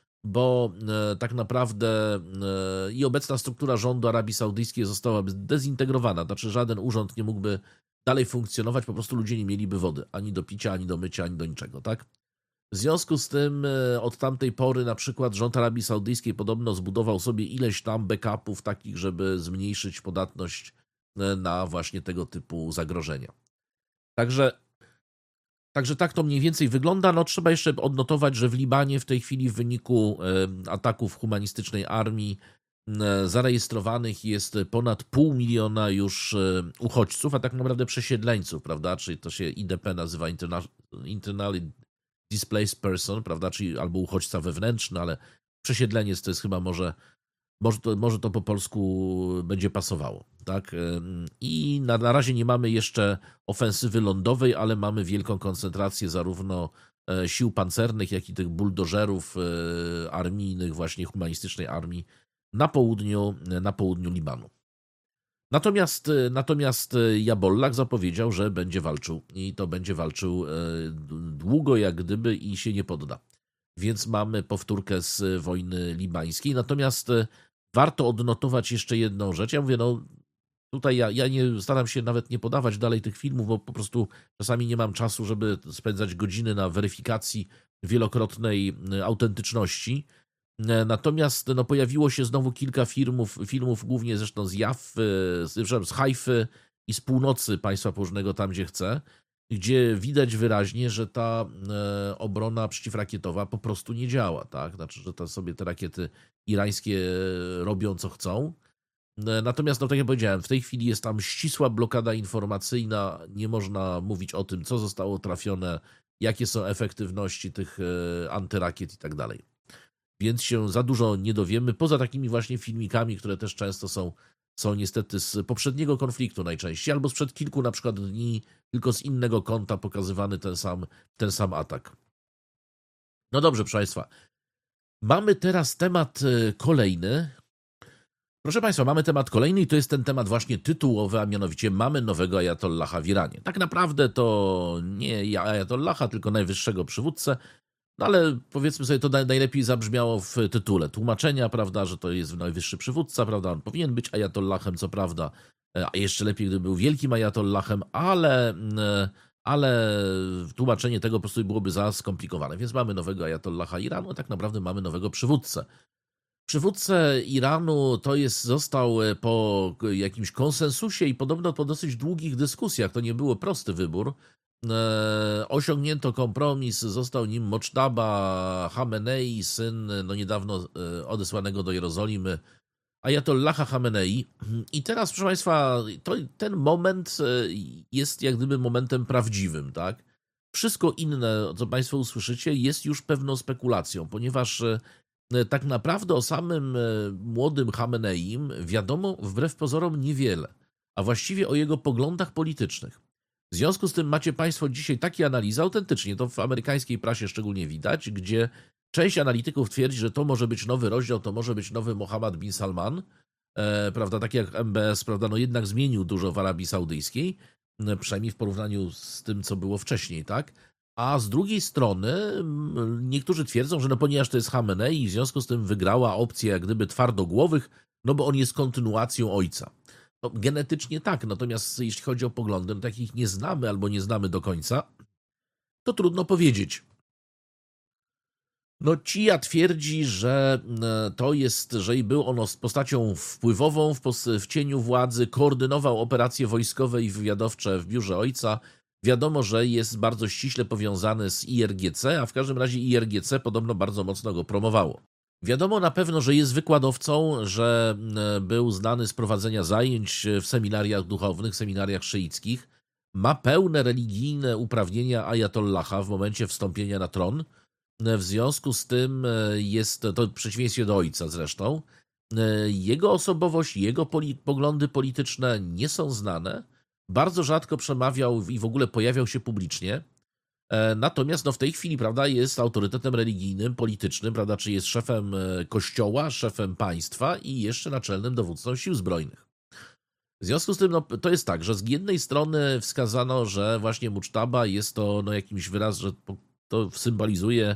Bo e, tak naprawdę e, i obecna struktura rządu Arabii Saudyjskiej zostałaby zdezintegrowana, znaczy żaden urząd nie mógłby dalej funkcjonować, po prostu ludzie nie mieliby wody, ani do picia, ani do mycia, ani do niczego, tak? W związku z tym e, od tamtej pory na przykład rząd Arabii Saudyjskiej podobno zbudował sobie ileś tam backupów takich, żeby zmniejszyć podatność e, na właśnie tego typu zagrożenia. Także Także tak to mniej więcej wygląda. No, trzeba jeszcze odnotować, że w Libanie w tej chwili w wyniku ataków humanistycznej armii zarejestrowanych jest ponad pół miliona już uchodźców, a tak naprawdę przesiedleńców, prawda? Czyli to się I D P nazywa Internally Displaced Person, prawda? Czyli albo uchodźca wewnętrzny, ale przesiedleniec to jest chyba może Może to, może to po polsku będzie pasowało, tak? I na, na razie nie mamy jeszcze ofensywy lądowej, ale mamy wielką koncentrację zarówno sił pancernych, jak i tych buldożerów armijnych, właśnie humanistycznej armii na południu, na południu Libanu. Natomiast, natomiast Jabollak zapowiedział, że będzie walczył i to będzie walczył długo jak gdyby i się nie podda. Więc mamy powtórkę z wojny libańskiej. Natomiast warto odnotować jeszcze jedną rzecz. Ja mówię, no tutaj ja, ja nie staram się nawet nie podawać dalej tych filmów, bo po prostu czasami nie mam czasu, żeby spędzać godziny na weryfikacji wielokrotnej autentyczności. Natomiast no, pojawiło się znowu kilka filmów, filmów głównie zresztą z Jaffy, z Haify i z północy państwa położonego tam, gdzie chce, gdzie widać wyraźnie, że ta e, obrona przeciwrakietowa po prostu nie działa, tak? Znaczy, że to sobie te rakiety irańskie robią co chcą. Natomiast, no tak jak powiedziałem, w tej chwili jest tam ścisła blokada informacyjna, nie można mówić o tym, co zostało trafione, jakie są efektywności tych antyrakiet i tak dalej. Więc się za dużo nie dowiemy, poza takimi właśnie filmikami, które też często są, są niestety z poprzedniego konfliktu najczęściej, albo sprzed kilku na przykład dni, tylko z innego kąta pokazywany ten sam, ten sam atak. No dobrze, proszę Państwa. Mamy teraz temat kolejny. Proszę Państwa, mamy temat kolejny i to jest ten temat właśnie tytułowy, a mianowicie mamy nowego ajatollaha w Iranie. Tak naprawdę to nie ajatollaha, tylko najwyższego przywódcę, no ale powiedzmy sobie, to najlepiej zabrzmiało w tytule tłumaczenia, prawda, że to jest najwyższy przywódca, prawda, on powinien być ajatollahem, co prawda, a jeszcze lepiej, gdyby był wielkim ajatollahem, ale, ale tłumaczenie tego po prostu byłoby za skomplikowane, więc mamy nowego ajatollaha Iranu, a tak naprawdę mamy nowego przywódcę. Przywódcę Iranu to jest, został po jakimś konsensusie i podobno po dosyć długich dyskusjach, to nie było prosty wybór, e, osiągnięto kompromis, został nim Mochdaba Hamenei, syn no niedawno odesłanego do Jerozolimy ajatollaha Hamenei. I teraz, proszę Państwa, to, ten moment jest jak gdyby momentem prawdziwym, tak? Wszystko inne, co Państwo usłyszycie, jest już pewną spekulacją, ponieważ tak naprawdę o samym młodym Hameneim wiadomo wbrew pozorom niewiele, a właściwie o jego poglądach politycznych. W związku z tym macie Państwo dzisiaj takie analizy, autentycznie, to w amerykańskiej prasie szczególnie widać, gdzie część analityków twierdzi, że to może być nowy rozdział, to może być nowy Mohammed bin Salman, e, prawda, tak jak M B S, prawda, no jednak zmienił dużo w Arabii Saudyjskiej, przynajmniej w porównaniu z tym, co było wcześniej, tak? A z drugiej strony niektórzy twierdzą, że no ponieważ to jest Hamenei i w związku z tym wygrała opcja jak gdyby twardogłowych, no bo on jest kontynuacją ojca. No, genetycznie tak, natomiast jeśli chodzi o poglądy, no takich nie znamy albo nie znamy do końca, to trudno powiedzieć. No Cia twierdzi, że to jest, że i był ono z postacią wpływową w, w cieniu władzy, koordynował operacje wojskowe i wywiadowcze w biurze ojca. Wiadomo, że jest bardzo ściśle powiązany z I R G C, a w każdym razie I R G C podobno bardzo mocno go promowało. Wiadomo na pewno, że jest wykładowcą, że był znany z prowadzenia zajęć w seminariach duchownych, seminariach szyickich. Ma pełne religijne uprawnienia ajatollaha w momencie wstąpienia na tron. W związku z tym jest to w przeciwieństwie do ojca zresztą. Jego osobowość, jego poli- poglądy polityczne nie są znane. Bardzo rzadko przemawiał i w ogóle pojawiał się publicznie. Natomiast no, w tej chwili, prawda, jest autorytetem religijnym, politycznym, prawda, czy jest szefem kościoła, szefem państwa i jeszcze naczelnym dowódcą sił zbrojnych. W związku z tym no, to jest tak, że z jednej strony wskazano, że właśnie Mochdaba jest to no, jakimś wyraz, że to symbolizuje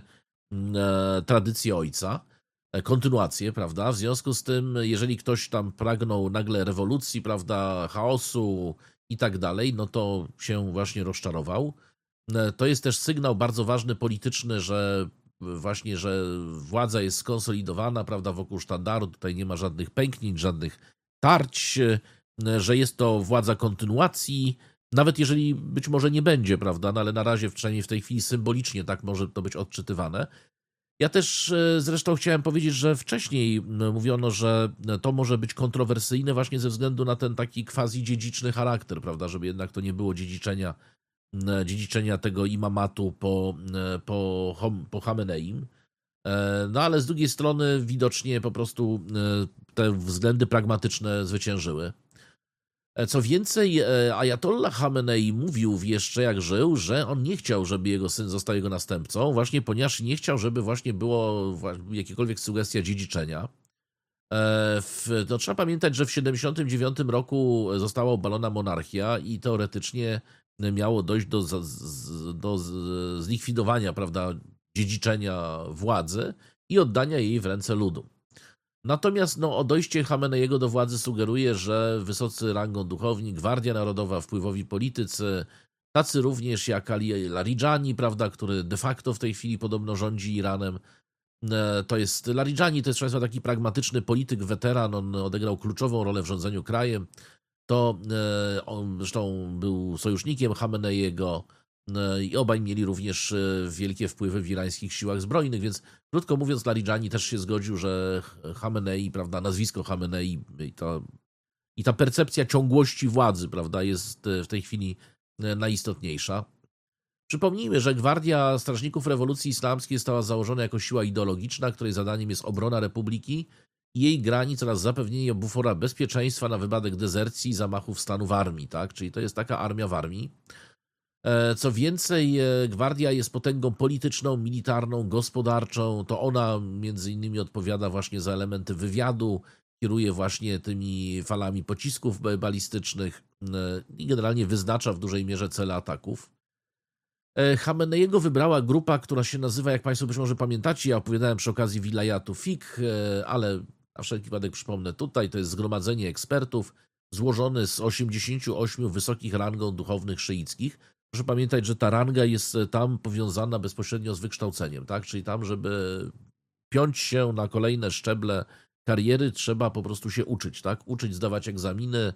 e, tradycję ojca, e, kontynuację, prawda? W związku z tym, jeżeli ktoś tam pragnął nagle rewolucji, prawda, chaosu i tak dalej, no to się właśnie rozczarował. E, to jest też sygnał bardzo ważny polityczny, że właśnie, że władza jest skonsolidowana, prawda, wokół sztandaru, tutaj nie ma żadnych pęknięć, żadnych tarć, e, że jest to władza kontynuacji, nawet jeżeli być może nie będzie, prawda, no ale na razie przynajmniej w tej chwili symbolicznie tak może to być odczytywane. Ja też zresztą chciałem powiedzieć, że wcześniej mówiono, że to może być kontrowersyjne właśnie ze względu na ten taki quasi-dziedziczny charakter, prawda, żeby jednak to nie było dziedziczenia, dziedziczenia tego imamatu po, po, po Hameneim. No ale z drugiej strony widocznie po prostu te względy pragmatyczne zwyciężyły. Co więcej, ajatollah Hamenei mówił jeszcze jak żył, że on nie chciał, żeby jego syn został jego następcą, właśnie ponieważ nie chciał, żeby właśnie było jakiekolwiek sugestia dziedziczenia. No, trzeba pamiętać, że w siedemdziesiątym dziewiątym roku została obalona monarchia i teoretycznie miało dojść do, do zlikwidowania, prawda, dziedziczenia władzy i oddania jej w ręce ludu. Natomiast no, odejście Hameneiego do władzy sugeruje, że wysocy rangą duchowni, Gwardia Narodowa, wpływowi politycy, tacy również jak Ali Larijani, prawda, który de facto w tej chwili podobno rządzi Iranem. To jest Larijani, to jest Państwa taki pragmatyczny polityk, weteran, on odegrał kluczową rolę w rządzeniu krajem. To on zresztą był sojusznikiem Hameneiego i obaj mieli również wielkie wpływy w irańskich siłach zbrojnych, więc krótko mówiąc Larijani też się zgodził, że Hamenei, prawda, nazwisko Hamenei i to i ta percepcja ciągłości władzy, prawda, jest w tej chwili najistotniejsza. Przypomnijmy, że Gwardia Strażników Rewolucji Islamskiej została założona jako siła ideologiczna, której zadaniem jest obrona republiki i jej granic oraz zapewnienie bufora bezpieczeństwa na wypadek dezercji i zamachów stanu w armii, tak? Czyli to jest taka armia w armii. Co więcej, Gwardia jest potęgą polityczną, militarną, gospodarczą. To ona między innymi odpowiada właśnie za elementy wywiadu, kieruje właśnie tymi falami pocisków balistycznych i generalnie wyznacza w dużej mierze cele ataków. Chameneiego wybrała grupa, która się nazywa, jak Państwo być może pamiętacie, ja opowiadałem przy okazji wilayatu Fik, ale na wszelki wypadek przypomnę tutaj, to jest zgromadzenie ekspertów złożone z osiemdziesięciu ośmiu wysokich rangą duchownych szyickich. Proszę pamiętać, że ta ranga jest tam powiązana bezpośrednio z wykształceniem, tak? Czyli tam, żeby piąć się na kolejne szczeble kariery, trzeba po prostu się uczyć, tak? Uczyć, zdawać egzaminy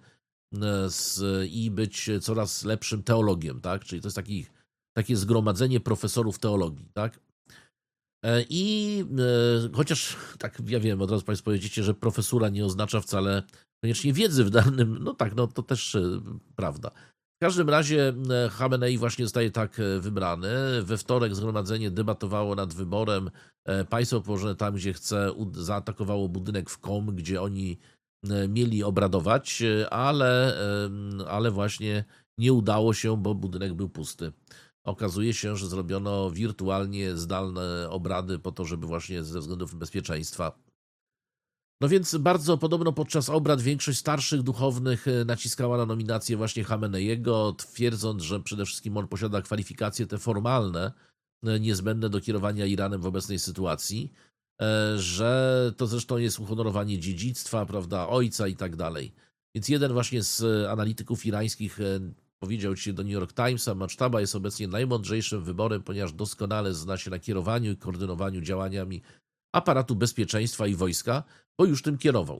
i być coraz lepszym teologiem, tak? Czyli to jest taki takie zgromadzenie profesorów teologii, tak? I e, chociaż, tak ja wiem, od razu Państwo powiedziecie, że profesura nie oznacza wcale koniecznie wiedzy w danym, no tak, no to też e, prawda. W każdym razie Chamenei właśnie zostaje tak wybrany. We wtorek zgromadzenie debatowało nad wyborem. Państwo położone tam, gdzie chce, zaatakowało budynek w Qom, gdzie oni mieli obradować, ale, ale właśnie nie udało się, bo budynek był pusty. Okazuje się, że zrobiono wirtualnie zdalne obrady po to, żeby właśnie ze względów bezpieczeństwa. No więc bardzo podobno podczas obrad większość starszych duchownych naciskała na nominację właśnie Chameneiego, twierdząc, że przede wszystkim on posiada kwalifikacje te formalne, niezbędne do kierowania Iranem w obecnej sytuacji, że to zresztą jest uhonorowanie dziedzictwa, prawda, ojca i tak dalej. Więc jeden właśnie z analityków irańskich powiedział dzisiaj do New York Timesa, Macztaba jest obecnie najmądrzejszym wyborem, ponieważ doskonale zna się na kierowaniu i koordynowaniu działaniami aparatu bezpieczeństwa i wojska, bo już tym kierował.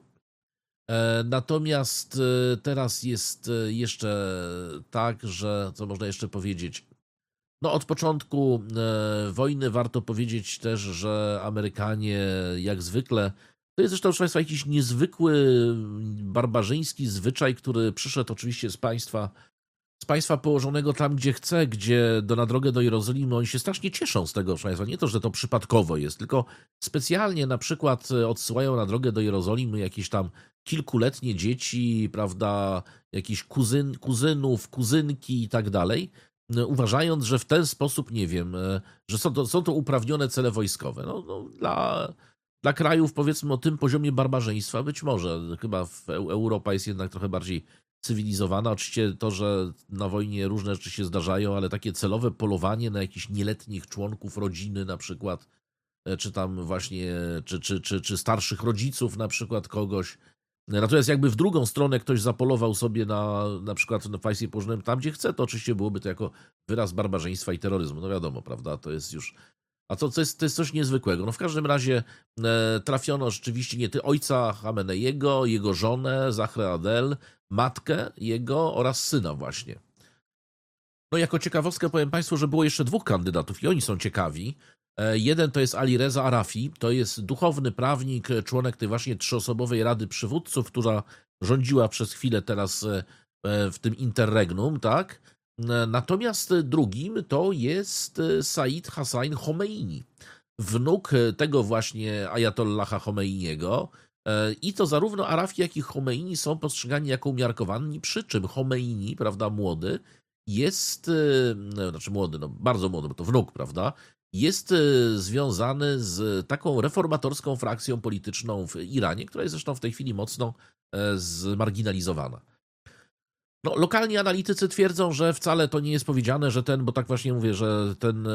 Natomiast teraz jest jeszcze tak, że co można jeszcze powiedzieć? No od początku wojny warto powiedzieć też, że Amerykanie jak zwykle, to jest zresztą, proszę Państwa, jakiś niezwykły barbarzyński zwyczaj, który przyszedł oczywiście z państwa z państwa położonego tam, gdzie chce, gdzie do, na drogę do Jerozolimy, oni się strasznie cieszą z tego, proszę Państwa. Nie to, że to przypadkowo jest, tylko specjalnie na przykład odsyłają na drogę do Jerozolimy jakieś tam kilkuletnie dzieci, prawda, jakichś kuzyn, kuzynów, kuzynki i tak dalej, uważając, że w ten sposób, nie wiem, że są to, są to uprawnione cele wojskowe. No, no, dla, dla krajów, powiedzmy, o tym poziomie barbarzyństwa być może. Chyba w Europa jest jednak trochę bardziej cywilizowana. Oczywiście to, że na wojnie różne rzeczy się zdarzają, ale takie celowe polowanie na jakichś nieletnich członków rodziny na przykład, czy tam właśnie, czy, czy, czy, czy starszych rodziców na przykład kogoś. Natomiast jakby w drugą stronę ktoś zapolował sobie na na przykład na państwie położonym tam, gdzie chce, to oczywiście byłoby to jako wyraz barbarzyństwa i terroryzmu. No wiadomo, prawda, to jest już... A to, to, jest, to jest coś niezwykłego. No w każdym razie e, trafiono rzeczywiście nie ty ojca Chameneiego, jego żonę, Zahrę Adel, matkę jego oraz syna właśnie. No jako ciekawostkę powiem Państwu, że było jeszcze dwóch kandydatów i oni są ciekawi. E, jeden to jest Ali Reza Arafi, to jest duchowny prawnik, członek tej właśnie trzyosobowej Rady Przywódców, która rządziła przez chwilę teraz e, w tym interregnum, tak? Natomiast drugim to jest Said Hassan Khomeini, wnuk tego właśnie ajatollaha Khomeiniego. I to zarówno Arafi, jak i Khomeini są postrzegani jako umiarkowani, przy czym Khomeini, prawda, młody, jest, znaczy młody, no bardzo młody, bo to wnuk, prawda, jest związany z taką reformatorską frakcją polityczną w Iranie, która jest zresztą w tej chwili mocno zmarginalizowana. No, lokalni analitycy twierdzą, że wcale to nie jest powiedziane, że ten, bo tak właśnie mówię, że ten,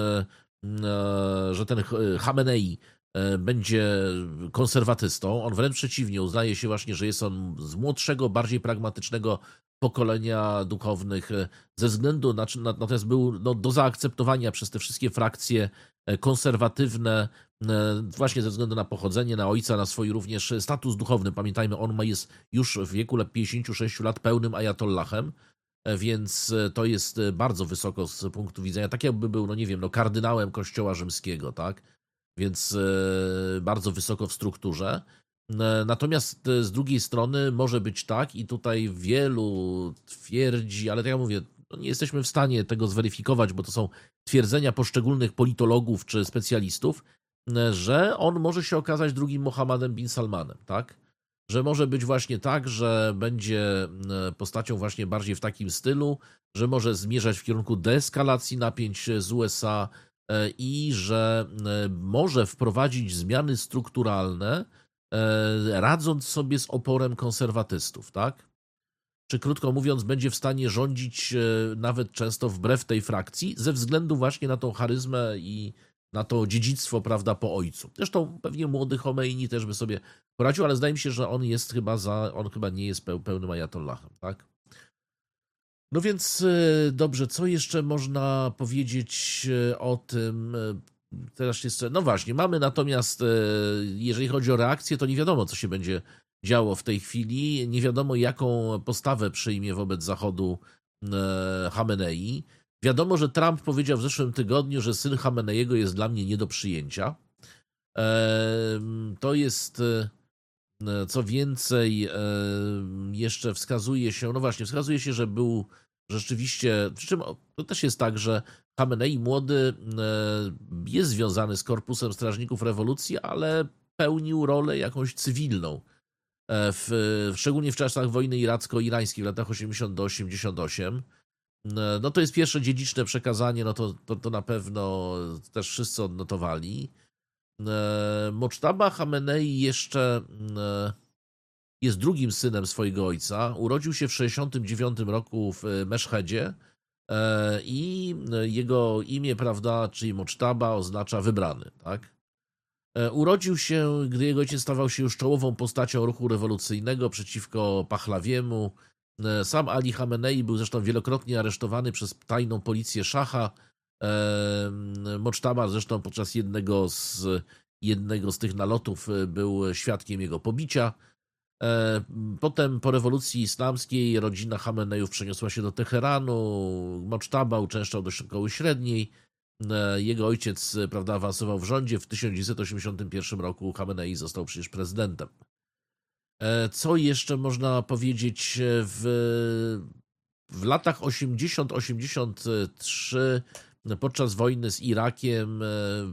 że ten Chamenei będzie konserwatystą. On wręcz przeciwnie, uznaje się właśnie, że jest on z młodszego, bardziej pragmatycznego pokolenia duchownych, ze względu na, natomiast był no, do zaakceptowania przez te wszystkie frakcje konserwatywne, właśnie ze względu na pochodzenie, na ojca, na swój również status duchowny. Pamiętajmy, on ma jest już w wieku pięćdziesięciu sześciu lat pełnym ajatollahem, więc to jest bardzo wysoko z punktu widzenia, tak jakby był, no nie wiem, no kardynałem kościoła rzymskiego, tak? Więc bardzo wysoko w strukturze. Natomiast z drugiej strony może być tak i tutaj wielu twierdzi, ale tak jak mówię, no nie jesteśmy w stanie tego zweryfikować, bo to są twierdzenia poszczególnych politologów czy specjalistów, że on może się okazać drugim Mohammedem bin Salmanem, tak? Że może być właśnie tak, że będzie postacią właśnie bardziej w takim stylu, że może zmierzać w kierunku deeskalacji napięć z U S A i że może wprowadzić zmiany strukturalne, radząc sobie z oporem konserwatystów, tak? Czy krótko mówiąc, będzie w stanie rządzić nawet często wbrew tej frakcji, ze względu właśnie na tą charyzmę i na to dziedzictwo, prawda, po ojcu. Zresztą pewnie młody Chomeini też by sobie poradził, ale zdaje mi się, że on jest chyba za, on chyba nie jest pełnym ajatollahem, tak? No więc dobrze, co jeszcze można powiedzieć o tym? Teraz jeszcze, no właśnie, mamy natomiast, jeżeli chodzi o reakcję, to nie wiadomo, co się będzie działo w tej chwili. Nie wiadomo, jaką postawę przyjmie wobec Zachodu Chamenei. Wiadomo, że Trump powiedział w zeszłym tygodniu, że syn Chameneiego jest dla mnie nie do przyjęcia. To jest, co więcej, jeszcze wskazuje się, no właśnie, wskazuje się, że był rzeczywiście, przy czym to też jest tak, że Chamenei młody jest związany z Korpusem Strażników Rewolucji, ale pełnił rolę jakąś cywilną. W, szczególnie w czasach wojny iracko-irańskiej w latach osiemdziesiąt do osiemdziesiąt osiem. No to jest pierwsze dziedziczne przekazanie, no to, to, to na pewno też wszyscy odnotowali. Moctaba Chamenei jeszcze jest drugim synem swojego ojca. Urodził się w sześćdziesiątym dziewiątym roku w Meszhedzie i jego imię, prawda, czyli Moctaba oznacza wybrany, tak? Urodził się, gdy jego ojciec stawał się już czołową postacią ruchu rewolucyjnego przeciwko Pahlawiemu. Sam Ali Chamenei był zresztą wielokrotnie aresztowany przez tajną policję szacha. Moctaba zresztą podczas jednego z, jednego z tych nalotów był świadkiem jego pobicia. Potem po rewolucji islamskiej rodzina Chamenejów przeniosła się do Teheranu. Moctaba uczęszczał do szkoły średniej. Jego ojciec, prawda, awansował w rządzie. W tysiąc dziewięćset osiemdziesiątym pierwszym roku Chamenei został przecież prezydentem. Co jeszcze można powiedzieć? W, w latach osiemdziesiąt osiemdziesiąt trzy podczas wojny z Irakiem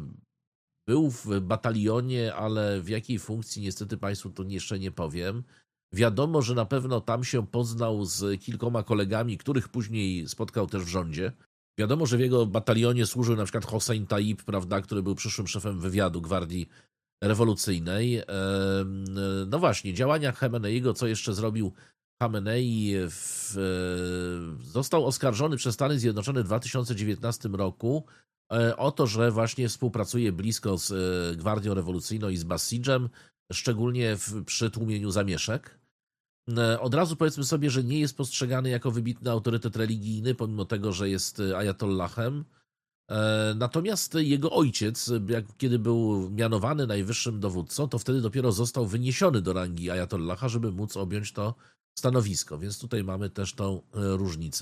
był w batalionie, ale w jakiej funkcji niestety Państwu to jeszcze nie powiem. Wiadomo, że na pewno tam się poznał z kilkoma kolegami, których później spotkał też w rządzie. Wiadomo, że w jego batalionie służył na przykład Hossein Taib, prawda, który był przyszłym szefem wywiadu Gwardii Rewolucyjnej. No właśnie, działania Chameneiego, co jeszcze zrobił Chamenei, w, został oskarżony przez Stany Zjednoczone w dwa tysiące dziewiętnastym roku o to, że właśnie współpracuje blisko z Gwardią Rewolucyjną i z Basidżem, szczególnie w, przy tłumieniu zamieszek. Od razu powiedzmy sobie, że nie jest postrzegany jako wybitny autorytet religijny, pomimo tego, że jest ajatollahem. Natomiast jego ojciec, jak kiedy był mianowany najwyższym dowódcą, to wtedy dopiero został wyniesiony do rangi ajatollaha, żeby móc objąć to stanowisko. Więc tutaj mamy też tą różnicę.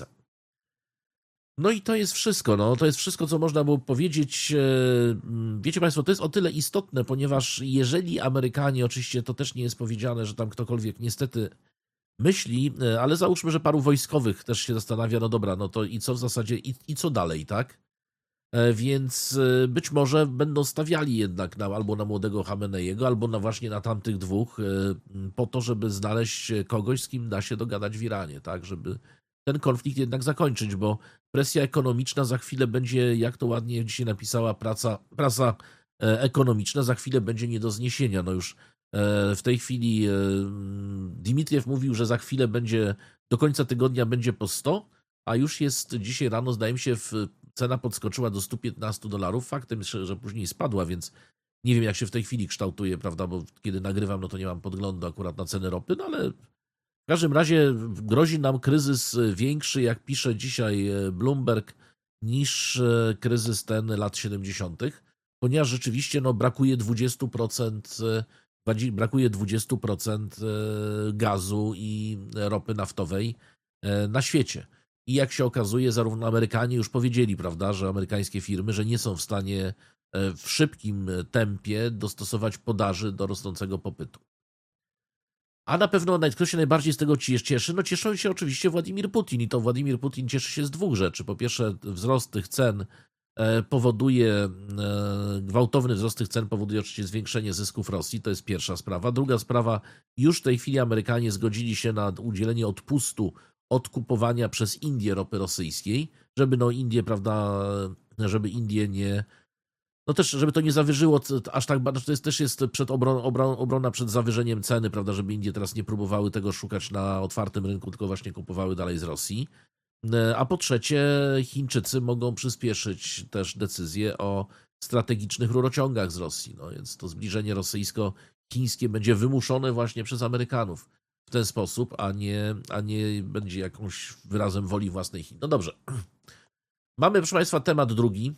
No i to jest wszystko. No, to jest wszystko, co można było powiedzieć. Wiecie Państwo, to jest o tyle istotne, ponieważ jeżeli Amerykanie, oczywiście to też nie jest powiedziane, że tam ktokolwiek niestety myśli, ale załóżmy, że paru wojskowych też się zastanawia, no dobra, no to i co w zasadzie, i, i co dalej, tak? Więc być może będą stawiali jednak na, albo na młodego Chameneiego, albo na właśnie na tamtych dwóch, po to, żeby znaleźć kogoś, z kim da się dogadać w Iranie, tak? Żeby ten konflikt jednak zakończyć, bo presja ekonomiczna za chwilę będzie, jak to ładnie dzisiaj napisała praca, prasa ekonomiczna, za chwilę będzie nie do zniesienia. No już w tej chwili Dimitriew mówił, że za chwilę będzie, do końca tygodnia będzie po sto, a już jest dzisiaj rano, zdaje mi się, w, cena podskoczyła do stu piętnastu dolarów. Faktem jest, że później spadła, więc nie wiem, jak się w tej chwili kształtuje, prawda, bo kiedy nagrywam, no to nie mam podglądu akurat na ceny ropy, no ale w każdym razie grozi nam kryzys większy, jak pisze dzisiaj Bloomberg, niż kryzys ten lat siedemdziesiątych, ponieważ rzeczywiście no, brakuje dwadzieścia procent, brakuje dwadzieścia procent gazu i ropy naftowej na świecie. I jak się okazuje, zarówno Amerykanie już powiedzieli, prawda, że amerykańskie firmy, że nie są w stanie w szybkim tempie dostosować podaży do rosnącego popytu. A na pewno kto się najbardziej z tego cieszy? No cieszą się oczywiście Władimir Putin i to Władimir Putin cieszy się z dwóch rzeczy. Po pierwsze wzrost tych cen powoduje, gwałtowny wzrost tych cen powoduje oczywiście zwiększenie zysków Rosji, to jest pierwsza sprawa. Druga sprawa, już w tej chwili Amerykanie zgodzili się na udzielenie odpustu od kupowania przez Indię ropy rosyjskiej, żeby no Indie, prawda, żeby Indie nie, no też, żeby to nie zawyżyło aż tak bardzo, to jest, też jest przed obron, obron, obrona przed zawyżeniem ceny, prawda, żeby Indie teraz nie próbowały tego szukać na otwartym rynku, tylko właśnie kupowały dalej z Rosji. A po trzecie, Chińczycy mogą przyspieszyć też decyzję o strategicznych rurociągach z Rosji. No więc to zbliżenie rosyjsko-chińskie będzie wymuszone właśnie przez Amerykanów w ten sposób, a nie, a nie będzie jakąś wyrazem woli własnej Chin. No dobrze. Mamy, proszę Państwa, temat drugi.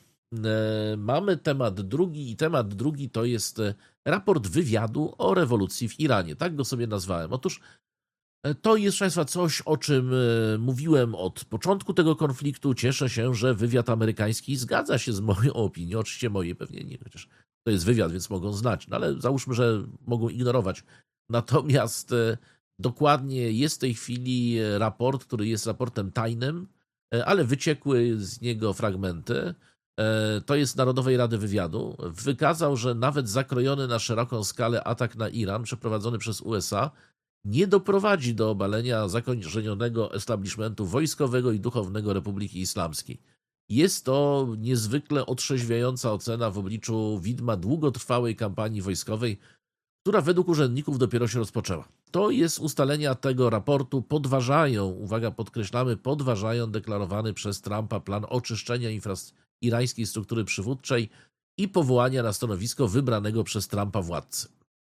Mamy temat drugi i temat drugi to jest raport wywiadu o rewolucji w Iranie. Tak go sobie nazwałem. Otóż to jest, proszę Państwa, coś, o czym mówiłem od początku tego konfliktu. Cieszę się, że wywiad amerykański zgadza się z moją opinią. Oczywiście mojej pewnie nie, chociaż to jest wywiad, więc mogą znać, no ale załóżmy, że mogą ignorować. Natomiast dokładnie jest w tej chwili raport, który jest raportem tajnym, ale wyciekły z niego fragmenty. To jest Narodowej Rady Wywiadu. Wykazał, że nawet zakrojony na szeroką skalę atak na Iran przeprowadzony przez U S A nie doprowadzi do obalenia zakorzenionego establishmentu wojskowego i duchownego Republiki Islamskiej. Jest to niezwykle otrzeźwiająca ocena w obliczu widma długotrwałej kampanii wojskowej, która według urzędników dopiero się rozpoczęła. To jest ustalenia tego raportu, podważają, uwaga, podkreślamy, podważają deklarowany przez Trumpa plan oczyszczenia infras- irańskiej struktury przywódczej i powołania na stanowisko wybranego przez Trumpa władcy.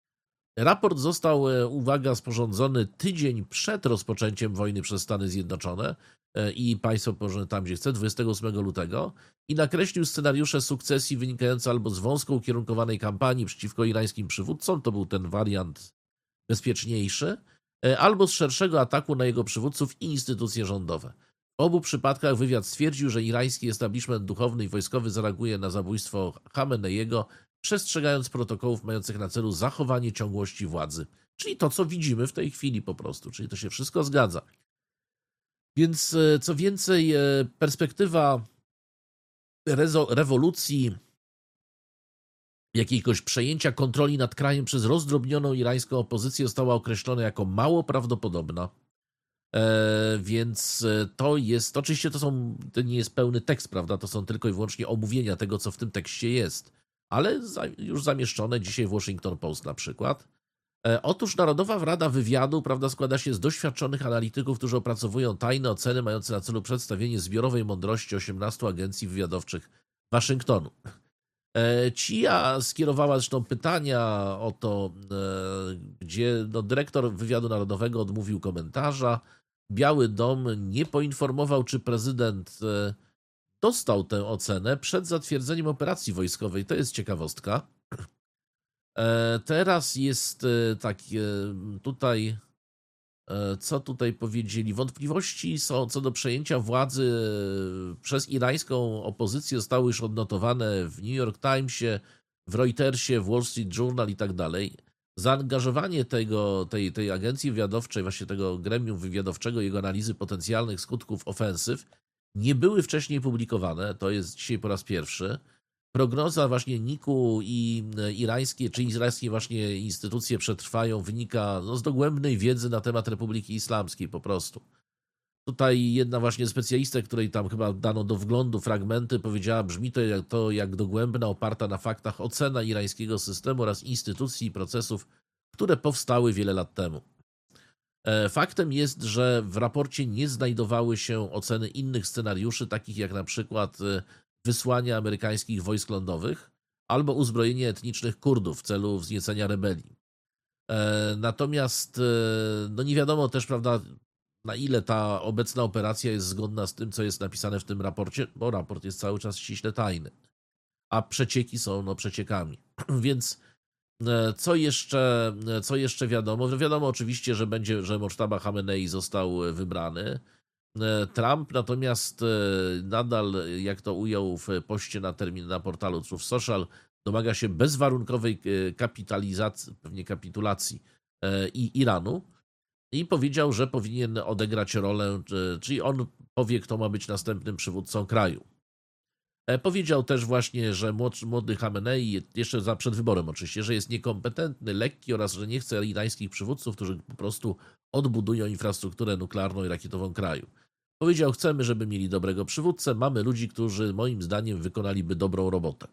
Raport został, uwaga, sporządzony tydzień przed rozpoczęciem wojny przez Stany Zjednoczone i państwo położone tam, gdzie chce, dwudziestego ósmego lutego i nakreślił scenariusze sukcesji wynikające albo z wąsko ukierunkowanej kampanii przeciwko irańskim przywódcom, to był ten wariant bezpieczniejszy, albo z szerszego ataku na jego przywódców i instytucje rządowe. W obu przypadkach wywiad stwierdził, że irański establishment duchowny i wojskowy zareaguje na zabójstwo Chameneiego, przestrzegając protokołów mających na celu zachowanie ciągłości władzy. Czyli to, co widzimy w tej chwili po prostu, czyli to się wszystko zgadza. Więc co więcej, perspektywa rezo- rewolucji, jakiegoś przejęcia kontroli nad krajem przez rozdrobnioną irańską opozycję została określona jako mało prawdopodobna. E, więc to jest, oczywiście to są, to nie jest pełny tekst, prawda, to są tylko i wyłącznie omówienia tego, co w tym tekście jest, ale za, już zamieszczone dzisiaj w Washington Post na przykład. E, otóż Narodowa Rada Wywiadu, prawda, składa się z doświadczonych analityków, którzy opracowują tajne oceny mające na celu przedstawienie zbiorowej mądrości osiemnastu agencji wywiadowczych Waszyngtonu. E, C I A skierowała zresztą pytania o to, e, gdzie no, dyrektor Wywiadu Narodowego odmówił komentarza. Biały Dom nie poinformował, czy prezydent e, dostał tę ocenę przed zatwierdzeniem operacji wojskowej. To jest ciekawostka. E, teraz jest e, tak, e, tutaj, e, co tutaj powiedzieli? Wątpliwości są co do przejęcia władzy e, przez irańską opozycję zostały już odnotowane w New York Timesie, w Reutersie, w Wall Street Journal i tak dalej. Zaangażowanie tego, tej, tej agencji wywiadowczej, właśnie tego gremium wywiadowczego, jego analizy potencjalnych skutków ofensyw nie były wcześniej publikowane. To jest dzisiaj po raz pierwszy. Prognoza właśnie N I K-u i irańskie, czy irańskie właśnie instytucje przetrwają, wynika no, z dogłębnej wiedzy na temat Republiki Islamskiej po prostu. Tutaj jedna właśnie specjalistka, której tam chyba dano do wglądu fragmenty, powiedziała, brzmi to jak, to jak dogłębna, oparta na faktach ocena irańskiego systemu oraz instytucji i procesów, które powstały wiele lat temu. Faktem jest, że w raporcie nie znajdowały się oceny innych scenariuszy, takich jak na przykład wysłanie amerykańskich wojsk lądowych albo uzbrojenie etnicznych Kurdów w celu wzniecenia rebelii. Natomiast no nie wiadomo też, prawda, na ile ta obecna operacja jest zgodna z tym, co jest napisane w tym raporcie, bo raport jest cały czas ściśle tajny, a przecieki są no przeciekami. Więc co jeszcze, co jeszcze wiadomo? Wiadomo oczywiście, że będzie, że Mojtaba Chamenei został wybrany. Trump natomiast nadal, jak to ujął w poście na termin na portalu Truth Social, domaga się bezwarunkowej kapitalizacji, pewnie kapitulacji i Iranu i powiedział, że powinien odegrać rolę, czyli on powie, kto ma być następnym przywódcą kraju. Powiedział też właśnie, że młody, młody Chamenei, jeszcze za, przed wyborem oczywiście, że jest niekompetentny, lekki oraz że nie chce irańskich przywódców, którzy po prostu odbudują infrastrukturę nuklearną i rakietową kraju. Powiedział, chcemy, żeby mieli dobrego przywódcę, mamy ludzi, którzy moim zdaniem wykonaliby dobrą robotę.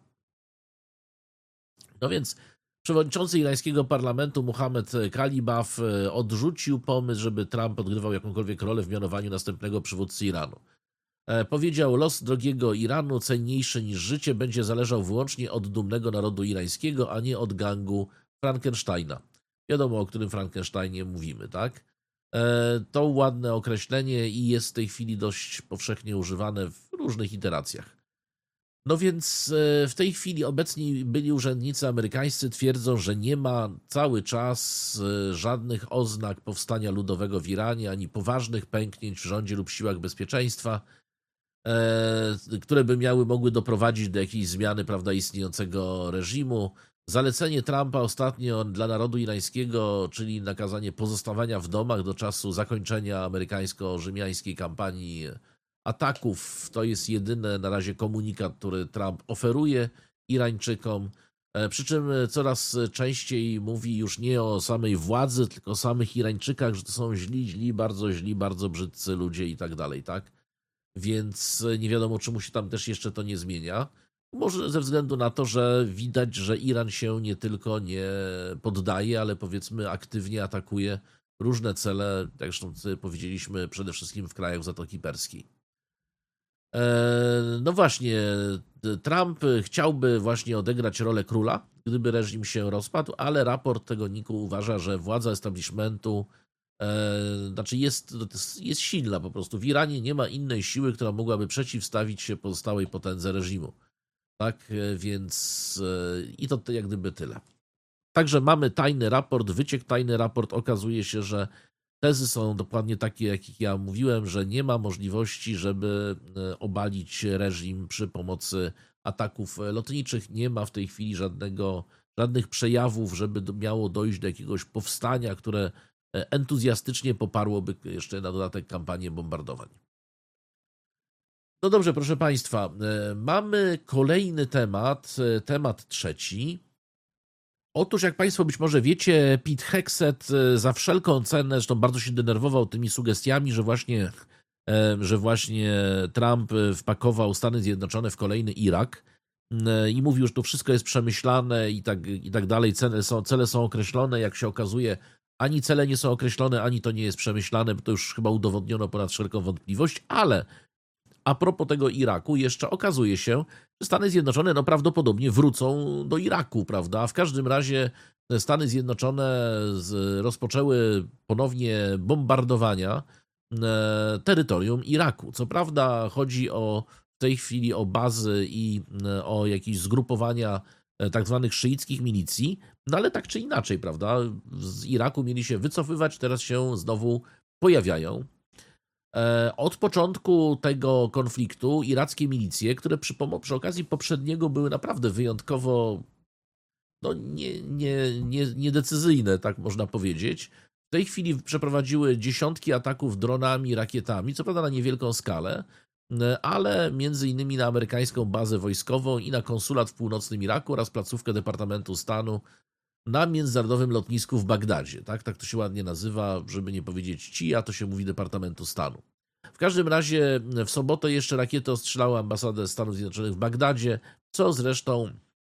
No więc przewodniczący irańskiego parlamentu Mohammed Kalibaf odrzucił pomysł, żeby Trump odgrywał jakąkolwiek rolę w mianowaniu następnego przywódcy Iranu. Powiedział, los drogiego Iranu, cenniejszy niż życie, będzie zależał wyłącznie od dumnego narodu irańskiego, a nie od gangu Frankensteina. Wiadomo, o którym Frankensteinie mówimy, tak? To ładne określenie i jest w tej chwili dość powszechnie używane w różnych iteracjach. No więc w tej chwili obecni byli urzędnicy amerykańscy twierdzą, że nie ma cały czas żadnych oznak powstania ludowego w Iranie, ani poważnych pęknięć w rządzie lub siłach bezpieczeństwa, które by miały, mogły doprowadzić do jakiejś zmiany, prawda, istniejącego reżimu. Zalecenie Trumpa ostatnio dla narodu irańskiego, czyli nakazanie pozostawania w domach do czasu zakończenia amerykańsko-rzymiańskiej kampanii ataków, to jest jedyny na razie komunikat, który Trump oferuje Irańczykom. Przy czym coraz częściej mówi już nie o samej władzy, tylko o samych Irańczykach, że to są źli, źli, bardzo źli, bardzo brzydcy ludzie i tak dalej, tak? Więc nie wiadomo, czemu się tam też jeszcze to nie zmienia. Może ze względu na to, że widać, że Iran się nie tylko nie poddaje, ale powiedzmy aktywnie atakuje różne cele, jak zresztą powiedzieliśmy, przede wszystkim w krajach Zatoki Perskiej. No właśnie, Trump chciałby właśnie odegrać rolę króla, gdyby reżim się rozpadł, ale raport tego niku uważa, że władza establishmentu znaczy jest, jest silna po prostu. W Iranie nie ma innej siły, która mogłaby przeciwstawić się pozostałej potędze reżimu. Tak, więc i to jak gdyby tyle. Także mamy tajny raport, wyciek tajny raport. Okazuje się, że tezy są dokładnie takie, jakich ja mówiłem, że nie ma możliwości, żeby obalić reżim przy pomocy ataków lotniczych. Nie ma w tej chwili żadnego, żadnych przejawów, żeby miało dojść do jakiegoś powstania, które entuzjastycznie poparłoby jeszcze na dodatek kampanię bombardowań. No dobrze, proszę Państwa, mamy kolejny temat, temat trzeci. Otóż, jak Państwo być może wiecie, Pete Hegseth za wszelką cenę, zresztą bardzo się denerwował tymi sugestiami, że właśnie, że właśnie Trump wpakował Stany Zjednoczone w kolejny Irak i mówił, że to wszystko jest przemyślane i tak, i tak dalej, cele są, cele są określone, jak się okazuje, ani cele nie są określone, ani to nie jest przemyślane, bo to już chyba udowodniono ponad wszelką wątpliwość, ale a propos tego Iraku, jeszcze okazuje się, że Stany Zjednoczone no prawdopodobnie wrócą do Iraku, prawda? W każdym razie Stany Zjednoczone rozpoczęły ponownie bombardowania terytorium Iraku. Co prawda chodzi o w tej chwili o bazy i o jakieś zgrupowania tak zwanych szyickich milicji, no ale tak czy inaczej, prawda? Z Iraku mieli się wycofywać, teraz się znowu pojawiają. Od początku tego konfliktu irackie milicje, które przy, przy okazji poprzedniego były naprawdę wyjątkowo no, nie, nie, nie, niedecyzyjne, tak można powiedzieć, w tej chwili przeprowadziły dziesiątki ataków dronami, rakietami, co prawda na niewielką skalę, ale między innymi na amerykańską bazę wojskową i na konsulat w północnym Iraku oraz placówkę Departamentu Stanu na międzynarodowym lotnisku w Bagdadzie. Tak, tak to się ładnie nazywa, żeby nie powiedzieć ci, a to się mówi Departamentu Stanu. W każdym razie w sobotę jeszcze rakiety ostrzelały ambasadę Stanów Zjednoczonych w Bagdadzie, co zresztą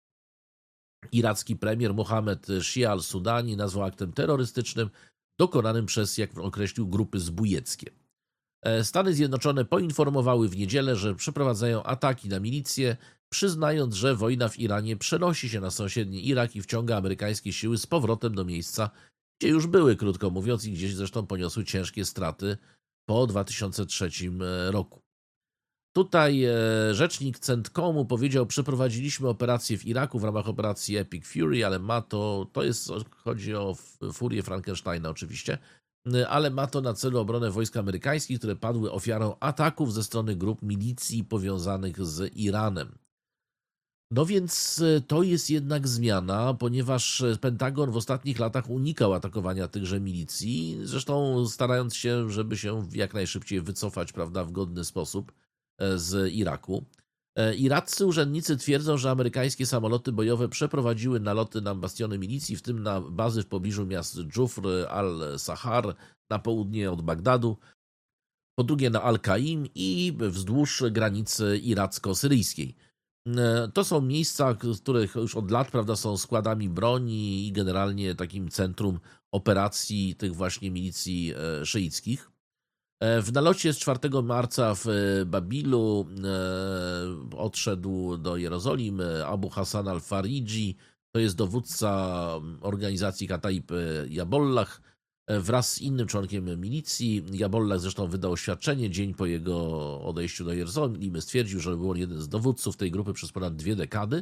iracki premier Mohammed Shia al-Sudani nazwał aktem terrorystycznym dokonanym przez, jak określił, grupy zbójeckie. Stany Zjednoczone poinformowały w niedzielę, że przeprowadzają ataki na milicje, przyznając, że wojna w Iranie przenosi się na sąsiedni Irak i wciąga amerykańskie siły z powrotem do miejsca, gdzie już były, krótko mówiąc, i gdzieś zresztą poniosły ciężkie straty po dwa tysiące trzecim roku. Tutaj rzecznik CENTCOMu powiedział, przeprowadziliśmy operację w Iraku w ramach operacji Epic Fury, ale ma to, to jest, chodzi o furię Frankensteina oczywiście, ale ma to na celu obronę wojsk amerykańskich, które padły ofiarą ataków ze strony grup milicji powiązanych z Iranem. No więc e, to jest jednak zmiana, ponieważ e, Pentagon w ostatnich latach unikał atakowania tychże milicji, zresztą starając się, żeby się jak najszybciej wycofać, prawda, w godny sposób e, z Iraku. E, Iraccy urzędnicy twierdzą, że amerykańskie samoloty bojowe przeprowadziły naloty na bastiony milicji, w tym na bazy w pobliżu miast Dżufr al-Sahar na południe od Bagdadu, po drugie na Al-Qaim i wzdłuż granicy iracko-syryjskiej. E, To są miejsca, k- z których już od lat, prawda, są składami broni i generalnie takim centrum operacji tych właśnie milicji e, szyickich. E, W nalocie z czwartego marca w e, Babilu e, odszedł do Jerozolimy Abu Hassan al-Faridzi, to jest dowódca organizacji Kataib Jabollah, e, wraz z innym członkiem milicji. Jabollah zresztą wydał oświadczenie dzień po jego odejściu do Jerozolimy. Stwierdził, że był on jeden z dowódców tej grupy przez ponad dwie dekady.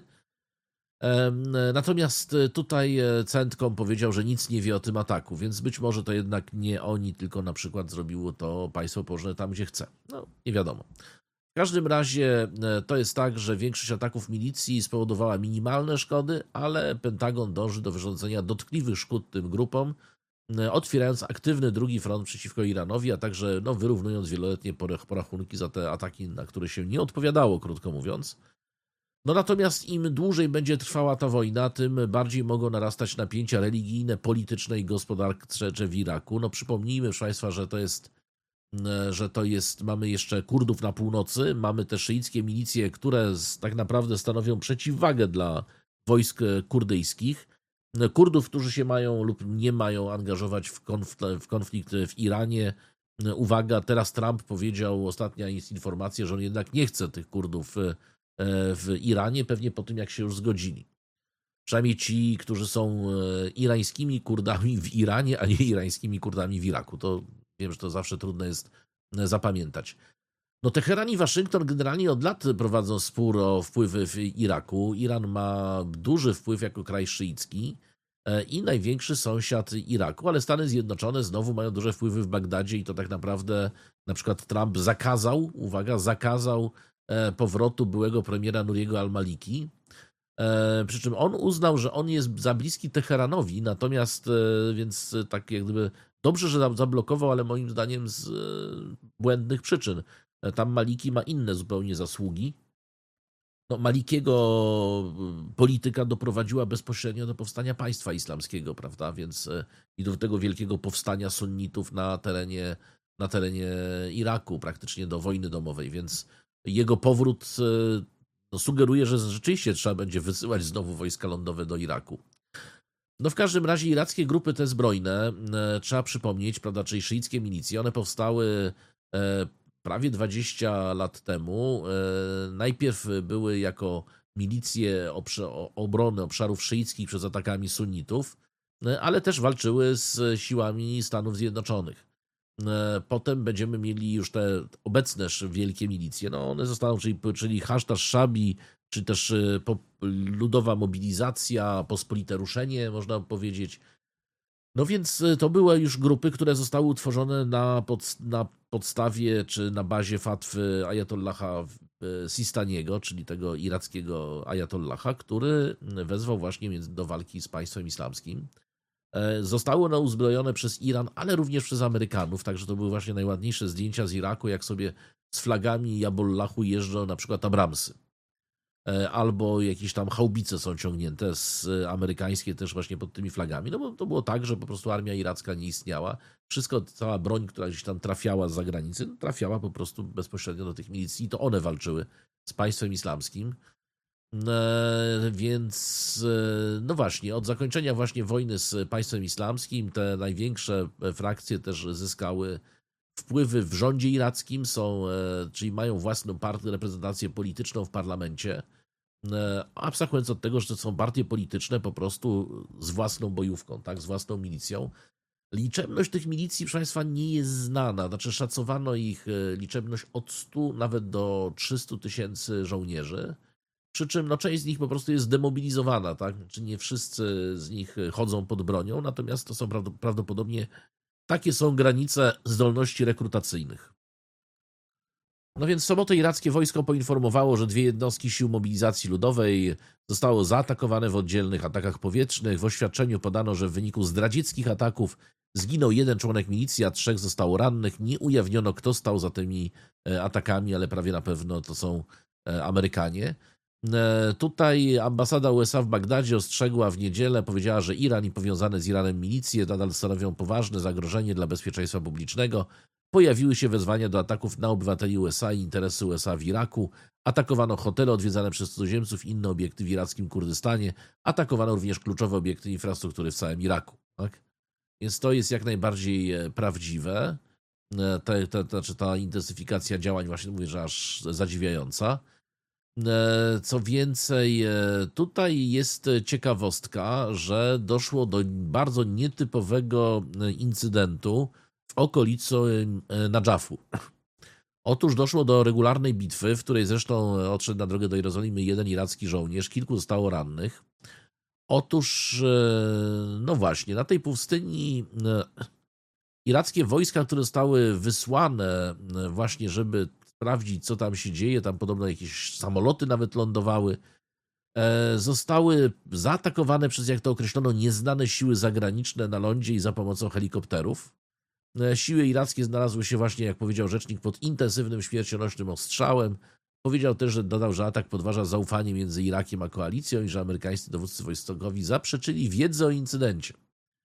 Em, Natomiast tutaj e, Centcom powiedział, że nic nie wie o tym ataku, więc być może to jednak nie oni, tylko na przykład zrobiło to państwo położone tam, gdzie chce. No, nie wiadomo. W każdym razie e, to jest tak, że większość ataków milicji spowodowała minimalne szkody, ale Pentagon dąży do wyrządzenia dotkliwych szkód tym grupom, e, otwierając aktywny drugi front przeciwko Iranowi, a także no, wyrównując wieloletnie porach- porachunki za te ataki, na które się nie odpowiadało, krótko mówiąc. No natomiast im dłużej będzie trwała ta wojna, tym bardziej mogą narastać napięcia religijne, polityczne i gospodarcze w Iraku. No przypomnijmy, proszę Państwa, że to jest, e, że to jest, mamy jeszcze Kurdów na północy, mamy te szyickie milicje, które z, tak naprawdę stanowią przeciwwagę dla wojsk e, kurdyjskich. E, Kurdów, którzy się mają lub nie mają angażować w konflikt, w konflikt w Iranie. E, Uwaga, teraz Trump powiedział, ostatnia jest informacja, że on jednak nie chce tych Kurdów e, w Iranie, pewnie po tym, jak się już zgodzili. Przynajmniej ci, którzy są e, irańskimi Kurdami w Iranie, a nie irańskimi Kurdami w Iraku. To wiem, że to zawsze trudno jest e, zapamiętać. No Teheran i Waszyngton generalnie od lat prowadzą spór o wpływy w Iraku. Iran ma duży wpływ jako kraj szyicki e, i największy sąsiad Iraku, ale Stany Zjednoczone znowu mają duże wpływy w Bagdadzie i to tak naprawdę na przykład Trump zakazał, uwaga, zakazał e, powrotu byłego premiera Nuriego al-Maliki. E, Przy czym on uznał, że on jest za bliski Teheranowi, natomiast e, więc e, tak jak gdyby dobrze, że za- zablokował, ale moim zdaniem z e, błędnych przyczyn. E, Tam Maliki ma inne zupełnie zasługi. No, Malikiego y, polityka doprowadziła bezpośrednio do powstania państwa islamskiego, prawda? Więc e, i do tego wielkiego powstania sunnitów na terenie, na terenie Iraku, praktycznie do wojny domowej, więc jego powrót e, no, sugeruje, że rzeczywiście trzeba będzie wysyłać znowu wojska lądowe do Iraku. No w każdym razie irackie grupy te zbrojne, e, trzeba przypomnieć, prawda, czyli szyickie milicje, one powstały e, prawie dwadzieścia lat temu. E, Najpierw były jako milicje obsz- o- obrony obszarów szyickich przed atakami sunnitów, e, ale też walczyły z siłami Stanów Zjednoczonych. E, Potem będziemy mieli już te obecne sz- wielkie milicje. No one zostaną, czyli, czyli Hasztasz Szabi, czy też e, po, ludowa mobilizacja, pospolite ruszenie, można powiedzieć. No więc e, to były już grupy, które zostały utworzone na, pod, na podstawie czy na bazie fatwy Ajatollaha e, Sistaniego, czyli tego irackiego Ajatollaha, który wezwał właśnie między- do walki z państwem islamskim. E, Zostały one uzbrojone przez Iran, ale również przez Amerykanów, także to były właśnie najładniejsze zdjęcia z Iraku, jak sobie z flagami Jabollahu jeżdżą na przykład Abramsy. E, Albo jakieś tam haubice są ciągnięte z e, amerykańskie też właśnie pod tymi flagami. No bo to było tak, że po prostu armia iracka nie istniała. Wszystko, cała broń, która gdzieś tam trafiała z zagranicy, no, trafiała po prostu bezpośrednio do tych milicji i to one walczyły z państwem islamskim. E, Więc e, no właśnie, od zakończenia właśnie wojny z państwem islamskim te największe e, frakcje też zyskały wpływy w rządzie irackim, są, e, czyli mają własną partię, reprezentację polityczną w parlamencie. E, Abstrahując od tego, że to są partie polityczne po prostu z własną bojówką, tak, z własną milicją. Liczebność tych milicji, proszę Państwa, nie jest znana. Znaczy szacowano ich e, liczebność od stu nawet do trzystu tysięcy żołnierzy. Przy czym no, część z nich po prostu jest zdemobilizowana, tak? Czy nie wszyscy z nich chodzą pod bronią, natomiast to są prawd- prawdopodobnie takie są granice zdolności rekrutacyjnych. No więc w sobotę irackie wojsko poinformowało, że dwie jednostki sił mobilizacji ludowej zostało zaatakowane w oddzielnych atakach powietrznych. W oświadczeniu podano, że w wyniku zdradzieckich ataków zginął jeden członek milicji, a trzech zostało rannych. Nie ujawniono, kto stał za tymi atakami, ale prawie na pewno to są Amerykanie. Tutaj ambasada U S A w Bagdadzie ostrzegła w niedzielę, powiedziała, że Iran i powiązane z Iranem milicje nadal stanowią poważne zagrożenie dla bezpieczeństwa publicznego. Pojawiły się wezwania do ataków na obywateli U S A i interesy U S A w Iraku. Atakowano hotele odwiedzane przez cudzoziemców i inne obiekty w irackim Kurdystanie. Atakowano również kluczowe obiekty infrastruktury w całym Iraku. Tak? Więc to jest jak najbardziej prawdziwe. Ta, ta, ta, ta intensyfikacja działań, właśnie mówię, że aż zadziwiająca. Co więcej, tutaj jest ciekawostka, że doszło do bardzo nietypowego incydentu w okolicy Nadżafu. Otóż doszło do regularnej bitwy, w której zresztą odszedł na drogę do Jerozolimy jeden iracki żołnierz, kilku zostało rannych. Otóż, no właśnie, na tej pustyni irackie wojska, które zostały wysłane właśnie, żeby sprawdzić, co tam się dzieje, tam podobno jakieś samoloty nawet lądowały, zostały zaatakowane przez, jak to określono, nieznane siły zagraniczne na lądzie i za pomocą helikopterów. Siły irackie znalazły się właśnie, jak powiedział rzecznik, pod intensywnym, śmiercionośnym ostrzałem. Powiedział też, że dodał, że atak podważa zaufanie między Irakiem a koalicją i że amerykańscy dowódcy wojskowi zaprzeczyli wiedzę o incydencie.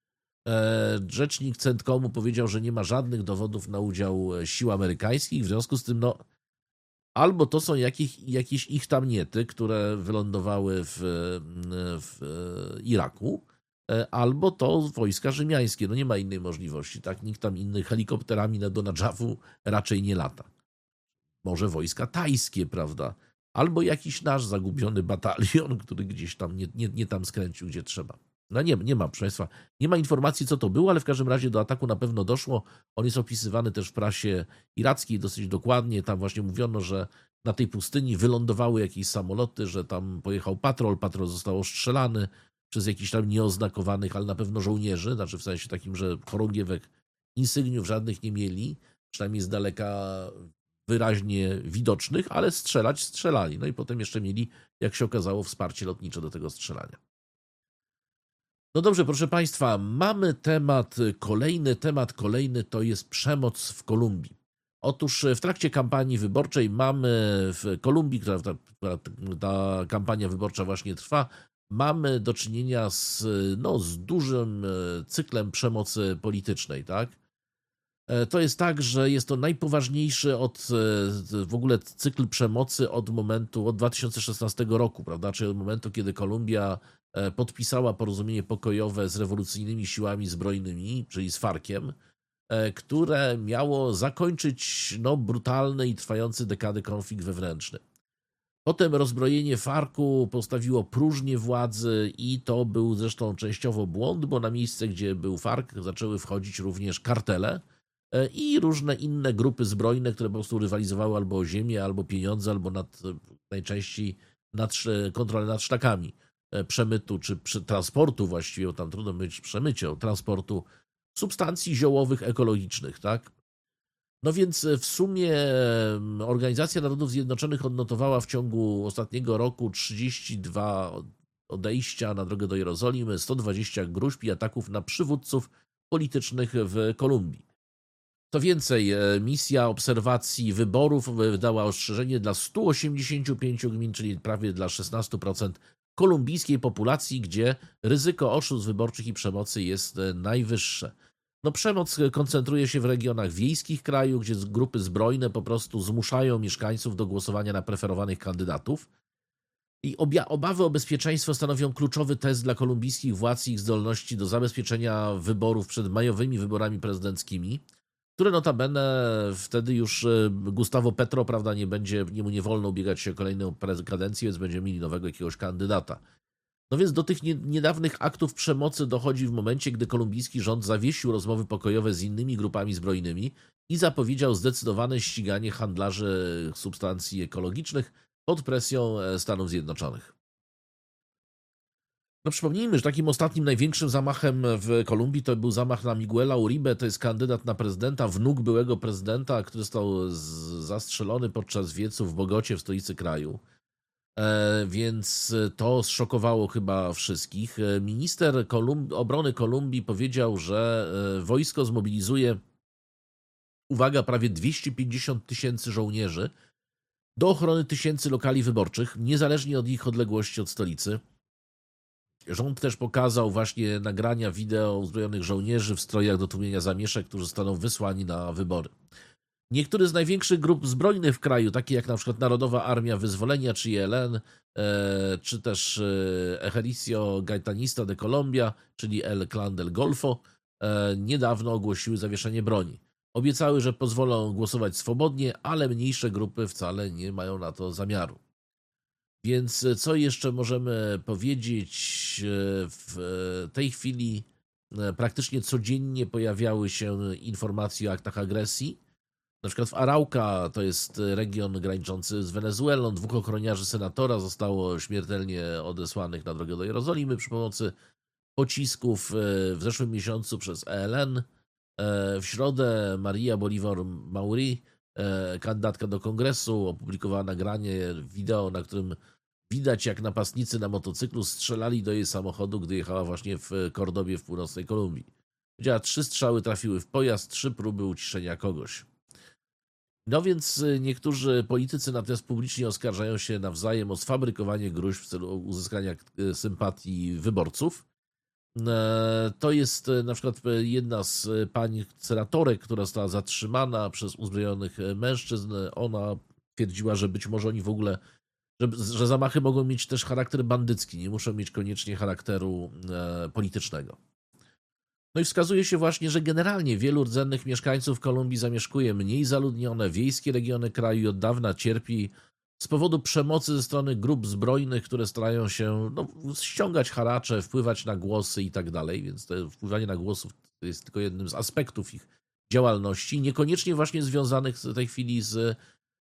Rzecznik Centkomu powiedział, że nie ma żadnych dowodów na udział sił amerykańskich, w związku z tym no, albo to są jakieś, jakieś ich tam niety, które wylądowały w, w Iraku, albo to wojska rzymiańskie. No nie ma innej możliwości, tak? Nikt tam innych helikopterami do Nadżafu raczej nie lata. Może wojska tajskie, prawda? Albo jakiś nasz zagubiony batalion, który gdzieś tam nie, nie, nie tam skręcił, gdzie trzeba. No nie, nie ma, proszę Państwa, nie ma informacji, co to było, ale w każdym razie do ataku na pewno doszło. On jest opisywany też w prasie irackiej dosyć dokładnie. Tam właśnie mówiono, że na tej pustyni wylądowały jakieś samoloty, że tam pojechał patrol, patrol został ostrzelany przez jakichś tam nieoznakowanych, ale na pewno żołnierzy, znaczy w sensie takim, że chorągiewek, insygniów żadnych nie mieli, przynajmniej z daleka wyraźnie widocznych, ale strzelać strzelali. No i potem jeszcze mieli, jak się okazało, wsparcie lotnicze do tego strzelania. No dobrze, proszę Państwa, mamy temat, kolejny temat, kolejny to jest przemoc w Kolumbii. Otóż w trakcie kampanii wyborczej mamy w Kolumbii, która ta, ta kampania wyborcza właśnie trwa, mamy do czynienia z, no, z dużym cyklem przemocy politycznej, tak? To jest tak, że jest to najpoważniejszy od, w ogóle cykl przemocy od momentu, od dwa tysiące szesnastego roku, prawda? Czyli od momentu, kiedy Kolumbia podpisała porozumienie pokojowe z rewolucyjnymi siłami zbrojnymi, czyli z farkiem, które miało zakończyć no, brutalny i trwający dekady konflikt wewnętrzny. Potem rozbrojenie farku postawiło próżnię władzy i to był zresztą częściowo błąd, bo na miejsce, gdzie był fark, zaczęły wchodzić również kartele i różne inne grupy zbrojne, które po prostu rywalizowały albo o ziemię, albo pieniądze, albo nad, najczęściej nad, kontrolę nad szlakami przemytu, czy przy transportu właściwie, bo tam trudno być przemycie, transportu substancji ziołowych, ekologicznych, tak? No więc w sumie Organizacja Narodów Zjednoczonych odnotowała w ciągu ostatniego roku trzydzieści dwa odejścia na drogę do Jerozolimy, sto dwadzieścia gruźb i ataków na przywódców politycznych w Kolumbii. Co więcej, misja obserwacji wyborów wydała ostrzeżenie dla stu osiemdziesięciu pięciu gmin, czyli prawie dla szesnastu procent kolumbijskiej populacji, gdzie ryzyko oszustw wyborczych i przemocy jest najwyższe. No, przemoc koncentruje się w regionach wiejskich kraju, gdzie grupy zbrojne po prostu zmuszają mieszkańców do głosowania na preferowanych kandydatów. I obia- obawy o bezpieczeństwo stanowią kluczowy test dla kolumbijskich władz i ich zdolności do zabezpieczenia wyborów przed majowymi wyborami prezydenckimi, które notabene wtedy już Gustavo Petro, prawda, nie będzie, mu nie wolno ubiegać się o kolejną kadencję, więc będziemy mieli nowego jakiegoś kandydata. No więc do tych nie, niedawnych aktów przemocy dochodzi w momencie, gdy kolumbijski rząd zawiesił rozmowy pokojowe z innymi grupami zbrojnymi i zapowiedział zdecydowane ściganie handlarzy substancji ekologicznych pod presją Stanów Zjednoczonych. No przypomnijmy, że takim ostatnim największym zamachem w Kolumbii to był zamach na Miguela Uribe, to jest kandydat na prezydenta, wnuk byłego prezydenta, który został z- zastrzelony podczas wiecu w Bogocie, w stolicy kraju. E, więc to zszokowało chyba wszystkich. E, Minister Kolumb- obrony Kolumbii powiedział, że e, wojsko zmobilizuje, uwaga, prawie dwieście pięćdziesiąt tysięcy żołnierzy do ochrony tysięcy lokali wyborczych, niezależnie od ich odległości od stolicy. Rząd też pokazał właśnie nagrania wideo uzbrojonych żołnierzy w strojach do tłumienia zamieszek, którzy zostaną wysłani na wybory. Niektóre z największych grup zbrojnych w kraju, takie jak na przykład Narodowa Armia Wyzwolenia, czy I L N, e, czy też e, Ejército Gaetanista de Colombia, czyli El Clan del Golfo, e, niedawno ogłosiły zawieszenie broni. Obiecały, że pozwolą głosować swobodnie, ale mniejsze grupy wcale nie mają na to zamiaru. Więc co jeszcze możemy powiedzieć? W tej chwili praktycznie codziennie pojawiały się informacje o aktach agresji. Na przykład w Arauca, to jest region graniczący z Wenezuelą, dwóch ochroniarzy senatora zostało śmiertelnie odesłanych na drogę do Jerozolimy przy pomocy pocisków w zeszłym miesiącu przez E L N. W środę Maria Bolívar Mauri, kandydatka do kongresu, opublikowała nagranie wideo, na którym widać, jak napastnicy na motocyklu strzelali do jej samochodu, gdy jechała właśnie w Kordobie w północnej Kolumbii. Powiedziała, trzy strzały trafiły w pojazd, trzy próby uciszenia kogoś. No więc niektórzy politycy natomiast publicznie oskarżają się nawzajem o sfabrykowanie gróźb w celu uzyskania sympatii wyborców. To jest na przykład jedna z pań senatorek, która została zatrzymana przez uzbrojonych mężczyzn. Ona twierdziła, że być może oni w ogóle, że, że zamachy mogą mieć też charakter bandycki, nie muszą mieć koniecznie charakteru politycznego. No i wskazuje się właśnie, że generalnie wielu rdzennych mieszkańców Kolumbii zamieszkuje mniej zaludnione, wiejskie regiony kraju i od dawna cierpi z powodu przemocy ze strony grup zbrojnych, które starają się no, ściągać haracze, wpływać na głosy i tak dalej, więc to wpływanie na głosów jest tylko jednym z aspektów ich działalności, niekoniecznie właśnie związanych w tej chwili z,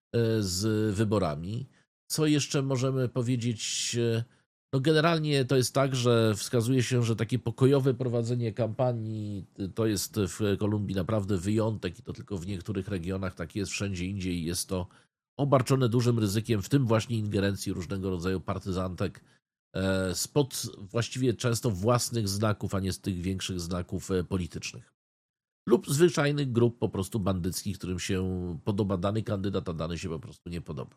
z wyborami. Co jeszcze możemy powiedzieć? No generalnie to jest tak, że wskazuje się, że takie pokojowe prowadzenie kampanii to jest w Kolumbii naprawdę wyjątek i to tylko w niektórych regionach, tak jest, wszędzie indziej jest to obarczone dużym ryzykiem, w tym właśnie ingerencji różnego rodzaju partyzantek spod właściwie często własnych znaków, a nie z tych większych znaków politycznych. Lub zwyczajnych grup po prostu bandyckich, którym się podoba dany kandydat, a dany się po prostu nie podoba.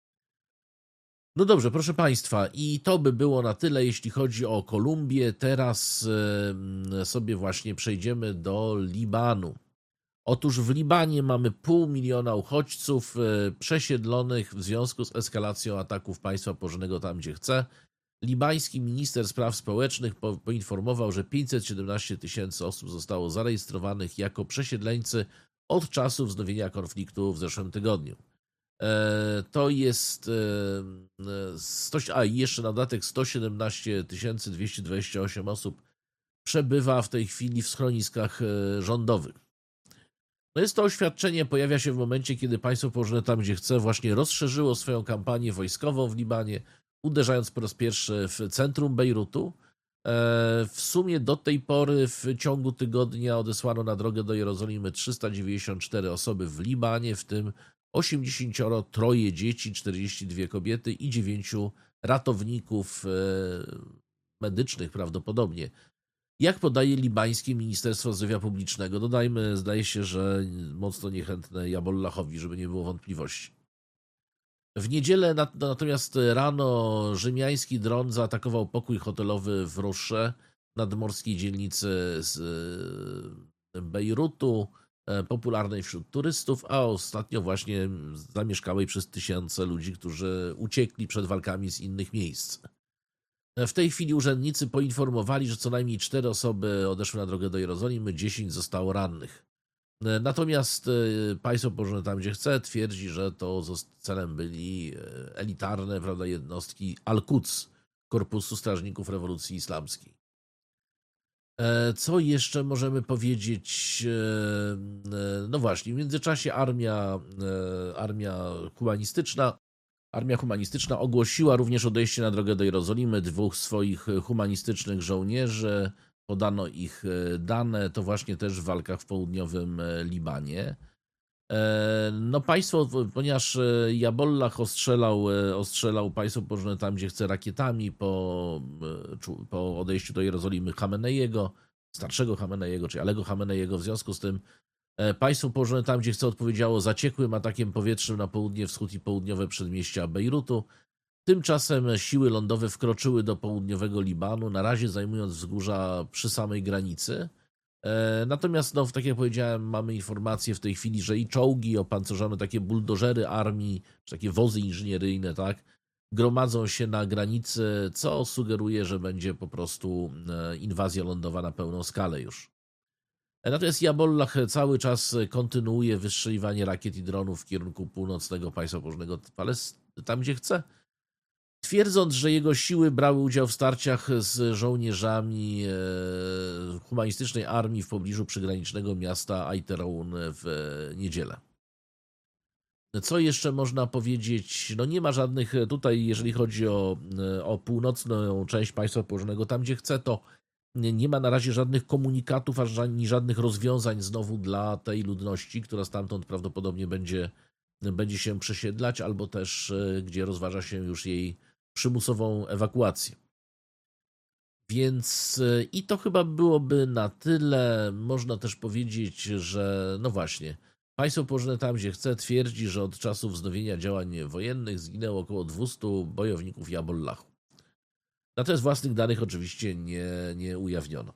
No dobrze, proszę Państwa, i to by było na tyle, jeśli chodzi o Kolumbię. Teraz sobie właśnie przejdziemy do Libanu. Otóż w Libanie mamy pół miliona uchodźców przesiedlonych w związku z eskalacją ataków państwa położonego tam, gdzie chce. Libański minister spraw społecznych po, poinformował, że pięćset siedemnaście tysięcy osób zostało zarejestrowanych jako przesiedleńcy od czasu wznowienia konfliktu w zeszłym tygodniu. To jest, a jeszcze na dodatek sto siedemnaście tysięcy dwieście dwadzieścia osiem osób przebywa w tej chwili w schroniskach rządowych. No jest to oświadczenie, pojawia się w momencie, kiedy państwo położone tam, gdzie chce, właśnie rozszerzyło swoją kampanię wojskową w Libanie, uderzając po raz pierwszy w centrum Bejrutu. W sumie do tej pory w ciągu tygodnia odesłano na drogę do Jerozolimy trzysta dziewięćdziesiąt cztery osoby w Libanie, w tym osiemdziesiąt trzy dzieci, czterdzieści dwie kobiety i dziewięciu ratowników medycznych prawdopodobnie. Jak podaje libańskie Ministerstwo Zdrowia Publicznego, dodajmy, zdaje się, że mocno niechętne Jabollahowi, żeby nie było wątpliwości. W niedzielę natomiast rano rzymiański dron zaatakował pokój hotelowy w Rusze, nadmorskiej dzielnicy z Bejrutu, popularnej wśród turystów, a ostatnio właśnie zamieszkałej przez tysiące ludzi, którzy uciekli przed walkami z innych miejsc. W tej chwili urzędnicy poinformowali, że co najmniej cztery osoby odeszły na drogę do Jerozolimy, dziesięć zostało rannych. Natomiast państwo położone tam, gdzie chce, twierdzi, że to celem byli elitarne, prawda, jednostki Al-Quds, Korpusu Strażników Rewolucji Islamskiej. Co jeszcze możemy powiedzieć? No właśnie, w międzyczasie armia, armia humanistyczna Armia humanistyczna ogłosiła również odejście na drogę do Jerozolimy dwóch swoich humanistycznych żołnierzy. Podano ich dane, to właśnie też w walkach w południowym Libanie. No państwo, ponieważ Jabollah ostrzelał, ostrzelał państwo położone tam, gdzie chce, rakietami po, po odejściu do Jerozolimy Chameneiego, starszego Chameneiego, czy Alego Chameneiego, w związku z tym państwo położone tam, gdzie chce, odpowiedziało zaciekłym atakiem powietrznym na południe, wschód i południowe przedmieścia Bejrutu. Tymczasem siły lądowe wkroczyły do południowego Libanu, na razie zajmując wzgórza przy samej granicy. Natomiast, no, tak jak powiedziałem, mamy informacje w tej chwili, że i czołgi opancerzone, takie buldożery armii, czy takie wozy inżynieryjne, tak, gromadzą się na granicy, co sugeruje, że będzie po prostu inwazja lądowa na pełną skalę już. Natomiast Jabollah cały czas kontynuuje wystrzeliwanie rakiet i dronów w kierunku północnego państwa położonego tam, gdzie chce, twierdząc, że jego siły brały udział w starciach z żołnierzami humanistycznej armii w pobliżu przygranicznego miasta Aiteroun w niedzielę. Co jeszcze można powiedzieć? No nie ma żadnych tutaj, jeżeli chodzi o, o północną część państwa położonego tam, gdzie chce, to nie ma na razie żadnych komunikatów, ani żadnych rozwiązań znowu dla tej ludności, która stamtąd prawdopodobnie będzie, będzie się przesiedlać, albo też gdzie rozważa się już jej przymusową ewakuację. Więc i to chyba byłoby na tyle. Można też powiedzieć, że no właśnie, państwo położone tam, gdzie chce, twierdzi, że od czasu wznowienia działań wojennych zginęło około dwieście bojowników Jabollahu. Natomiast własnych danych oczywiście nie, nie ujawniono.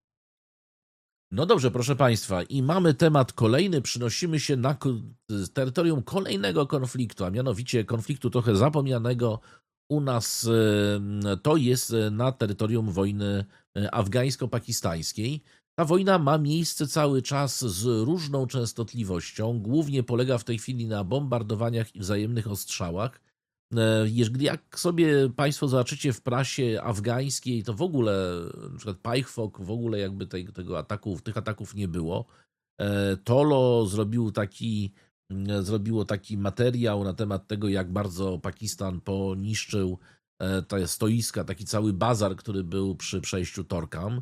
No dobrze, proszę Państwa, i mamy temat kolejny. Przynosimy się na terytorium kolejnego konfliktu, a mianowicie konfliktu trochę zapomnianego u nas. To jest na terytorium wojny afgańsko-pakistańskiej. Ta wojna ma miejsce cały czas z różną częstotliwością. Głównie polega w tej chwili na bombardowaniach i wzajemnych ostrzałach. Jak sobie Państwo zobaczycie w prasie afgańskiej, to w ogóle, na przykład Pajchwok, w ogóle jakby tej, tego ataku, tych ataków nie było. Tolo zrobił taki, zrobiło taki materiał na temat tego, jak bardzo Pakistan poniszczył te stoiska, taki cały bazar, który był przy przejściu Torkam.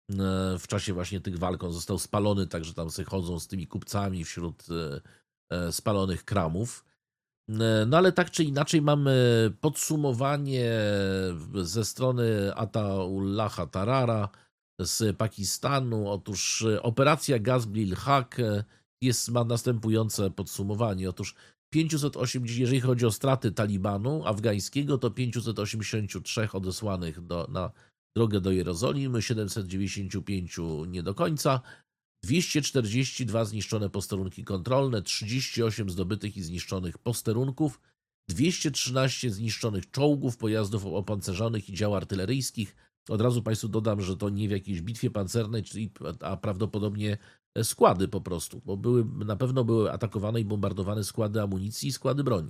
W czasie właśnie tych walk on został spalony, także tam sobie chodzą z tymi kupcami wśród spalonych kramów. No ale tak czy inaczej mamy podsumowanie ze strony Ataullaha Tarara z Pakistanu. Otóż operacja Ghazbil Haq jest, ma następujące podsumowanie. Otóż pięćset osiemdziesiąt, jeżeli chodzi o straty Talibanu afgańskiego, to pięćset osiemdziesiąt trzy odesłanych do, na drogę do Jerozolimy, siedemset dziewięćdziesiąt pięć nie do końca, dwieście czterdzieści dwa zniszczone posterunki kontrolne, trzydzieści osiem zdobytych i zniszczonych posterunków, dwieście trzynaście zniszczonych czołgów, pojazdów opancerzonych i dział artyleryjskich. Od razu Państwu dodam, że to nie w jakiejś bitwie pancernej, czyli, a prawdopodobnie składy po prostu, bo były, na pewno były atakowane i bombardowane składy amunicji i składy broni.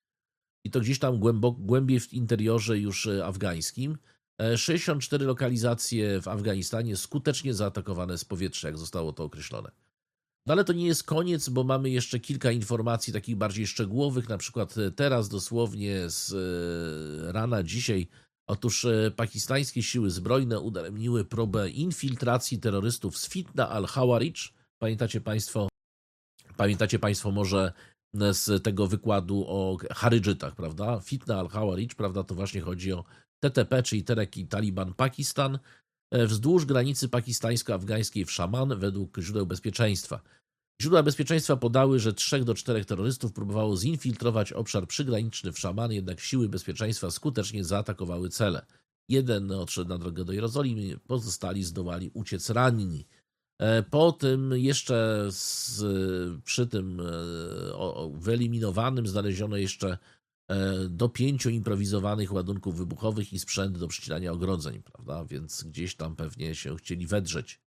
I to gdzieś tam głębok, głębiej w interiorze już afgańskim. sześćdziesiąt cztery lokalizacje w Afganistanie skutecznie zaatakowane z powietrza, jak zostało to określone. No ale to nie jest koniec, bo mamy jeszcze kilka informacji takich bardziej szczegółowych, na przykład teraz dosłownie z rana dzisiaj. Otóż pakistańskie siły zbrojne udaremniły próbę infiltracji terrorystów z Fitna al-Hawarij. Pamiętacie Państwo, pamiętacie Państwo może z tego wykładu o Harydżytach, prawda? Fitna al-Hawarij, prawda, to właśnie chodzi o T T P, czyli Tehrik Taliban Pakistan, wzdłuż granicy pakistańsko-afgańskiej w Szaman, według źródeł bezpieczeństwa. Źródła bezpieczeństwa podały, że trzech do czterech terrorystów próbowało zinfiltrować obszar przygraniczny w Szaman, jednak siły bezpieczeństwa skutecznie zaatakowały cele. Jeden odszedł na drogę do Jerozolimy, pozostali zdołali uciec ranni. Po tym jeszcze z, przy tym o, wyeliminowanym znaleziono jeszcze do pięciu improwizowanych ładunków wybuchowych i sprzęt do przycinania ogrodzeń, prawda? Więc gdzieś tam pewnie się chcieli wedrzeć.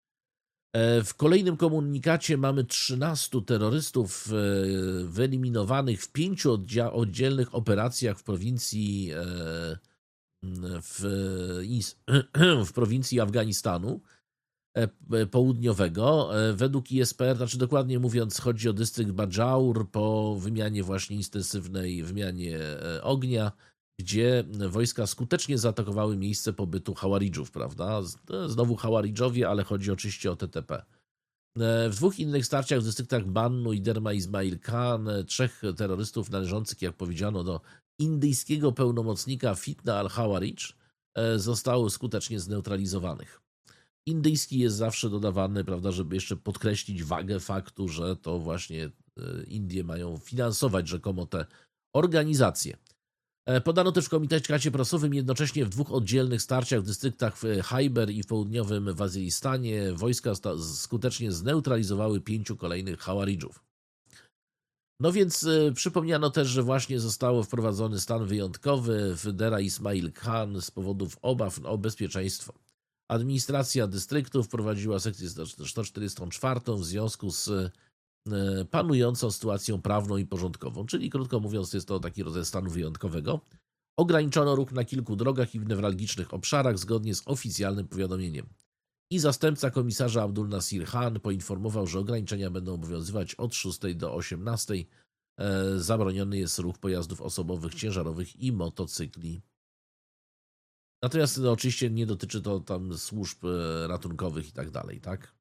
W kolejnym komunikacie mamy trzynastu terrorystów wyeliminowanych w pięciu oddzielnych operacjach w prowincji w, w prowincji Afganistanu. południowego. Według I S P R, znaczy dokładnie mówiąc, chodzi o dystrykt Bajaur po wymianie właśnie intensywnej wymianie ognia, gdzie wojska skutecznie zaatakowały miejsce pobytu Hawaridżów, prawda? Znowu Hawaridżowie, ale chodzi oczywiście o T T P. W dwóch innych starciach w dystruktach Bannu i Derma Ismail Khan trzech terrorystów należących, jak powiedziano, do indyjskiego pełnomocnika Fitna al-Hawaridż zostało skutecznie zneutralizowanych. Indyjski jest zawsze dodawany, prawda, żeby jeszcze podkreślić wagę faktu, że to właśnie Indie mają finansować rzekomo te organizacje. Podano też w komunikacie prasowym jednocześnie w dwóch oddzielnych starciach w dystryktach w Khyber i w południowym Waziristanie wojska skutecznie zneutralizowały pięciu kolejnych Hawaridżów. No więc y, przypomniano też, że właśnie zostało wprowadzony stan wyjątkowy w Dera Ismail Khan z powodów obaw o bezpieczeństwo. Administracja dystryktu wprowadziła sekcję sto czterdziestą czwartą w związku z y, panującą sytuacją prawną i porządkową, czyli krótko mówiąc jest to taki rodzaj stanu wyjątkowego. Ograniczono ruch na kilku drogach i w newralgicznych obszarach zgodnie z oficjalnym powiadomieniem. I zastępca komisarza Abdul Nasir Khan poinformował, że ograniczenia będą obowiązywać od szóstej do osiemnastej. E, zabroniony jest ruch pojazdów osobowych, ciężarowych i motocykli. Natomiast no, oczywiście nie dotyczy to tam służb ratunkowych i tak dalej, tak?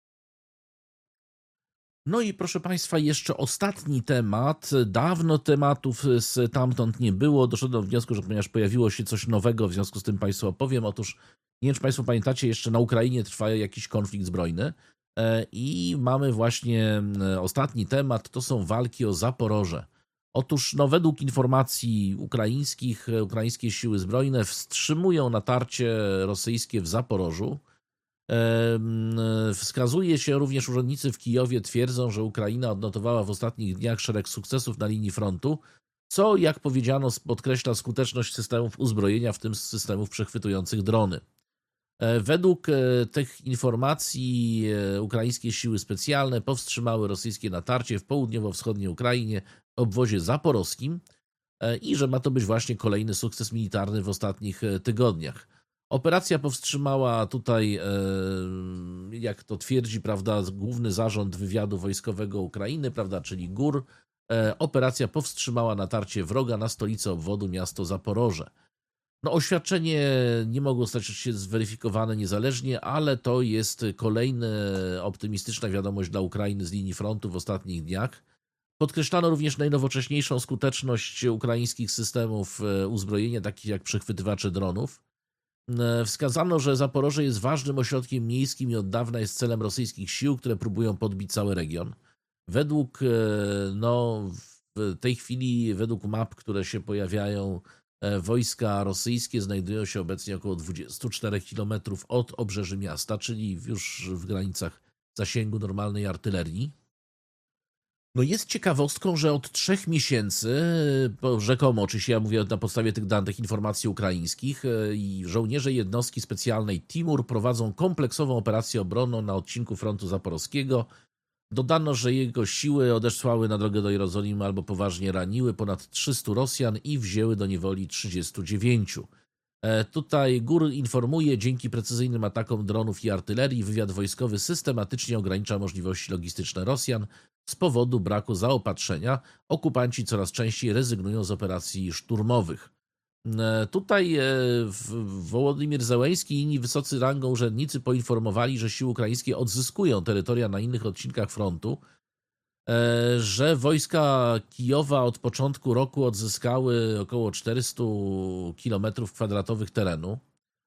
No i proszę Państwa, jeszcze ostatni temat. Dawno tematów z tamtąd nie było. Doszedłem do wniosku, że ponieważ pojawiło się coś nowego, w związku z tym Państwu opowiem. Otóż, nie wiem czy Państwo pamiętacie, jeszcze na Ukrainie trwa jakiś konflikt zbrojny i mamy właśnie ostatni temat, to są walki o Zaporoże. Otóż no, według informacji ukraińskich, ukraińskie siły zbrojne wstrzymują natarcie rosyjskie w Zaporożu. Wskazuje się również, urzędnicy w Kijowie twierdzą, że Ukraina odnotowała w ostatnich dniach szereg sukcesów na linii frontu, co, jak powiedziano, podkreśla skuteczność systemów uzbrojenia, w tym systemów przechwytujących drony. Według tych informacji ukraińskie siły specjalne powstrzymały rosyjskie natarcie w południowo-wschodniej Ukrainie, obwozie zaporowskim i że ma to być właśnie kolejny sukces militarny w ostatnich tygodniach. Operacja powstrzymała tutaj, jak to twierdzi, prawda, główny zarząd wywiadu wojskowego Ukrainy, prawda, czyli GUR. Operacja powstrzymała natarcie wroga na stolicę obwodu, miasto Zaporoże. No, oświadczenie nie mogło stać się zweryfikowane niezależnie, ale to jest kolejna optymistyczna wiadomość dla Ukrainy z linii frontu w ostatnich dniach. Podkreślano również najnowocześniejszą skuteczność ukraińskich systemów uzbrojenia, takich jak przechwytywacze dronów. Wskazano, że Zaporoże jest ważnym ośrodkiem miejskim i od dawna jest celem rosyjskich sił, które próbują podbić cały region. Według, no, w tej chwili, według map, które się pojawiają, wojska rosyjskie znajdują się obecnie około dwadzieścia cztery kilometry od obrzeży miasta, czyli już w granicach zasięgu normalnej artylerii. No jest ciekawostką, że od trzech miesięcy, bo rzekomo, oczywiście ja mówię na podstawie tych danych informacji ukraińskich, i żołnierze jednostki specjalnej Timur prowadzą kompleksową operację obronną na odcinku frontu zaporowskiego. Dodano, że jego siły odesłały na drogę do Jerozolimy albo poważnie raniły ponad trzystu Rosjan i wzięły do niewoli trzydziestu dziewięciu. Tutaj GUR informuje, dzięki precyzyjnym atakom dronów i artylerii wywiad wojskowy systematycznie ogranicza możliwości logistyczne Rosjan. Z powodu braku zaopatrzenia okupanci coraz częściej rezygnują z operacji szturmowych. Tutaj Wołodymyr Zełenski i inni wysocy rangą urzędnicy poinformowali, że siły ukraińskie odzyskują terytoria na innych odcinkach frontu, że wojska Kijowa od początku roku odzyskały około czterysta kilometrów kwadratowych terenu,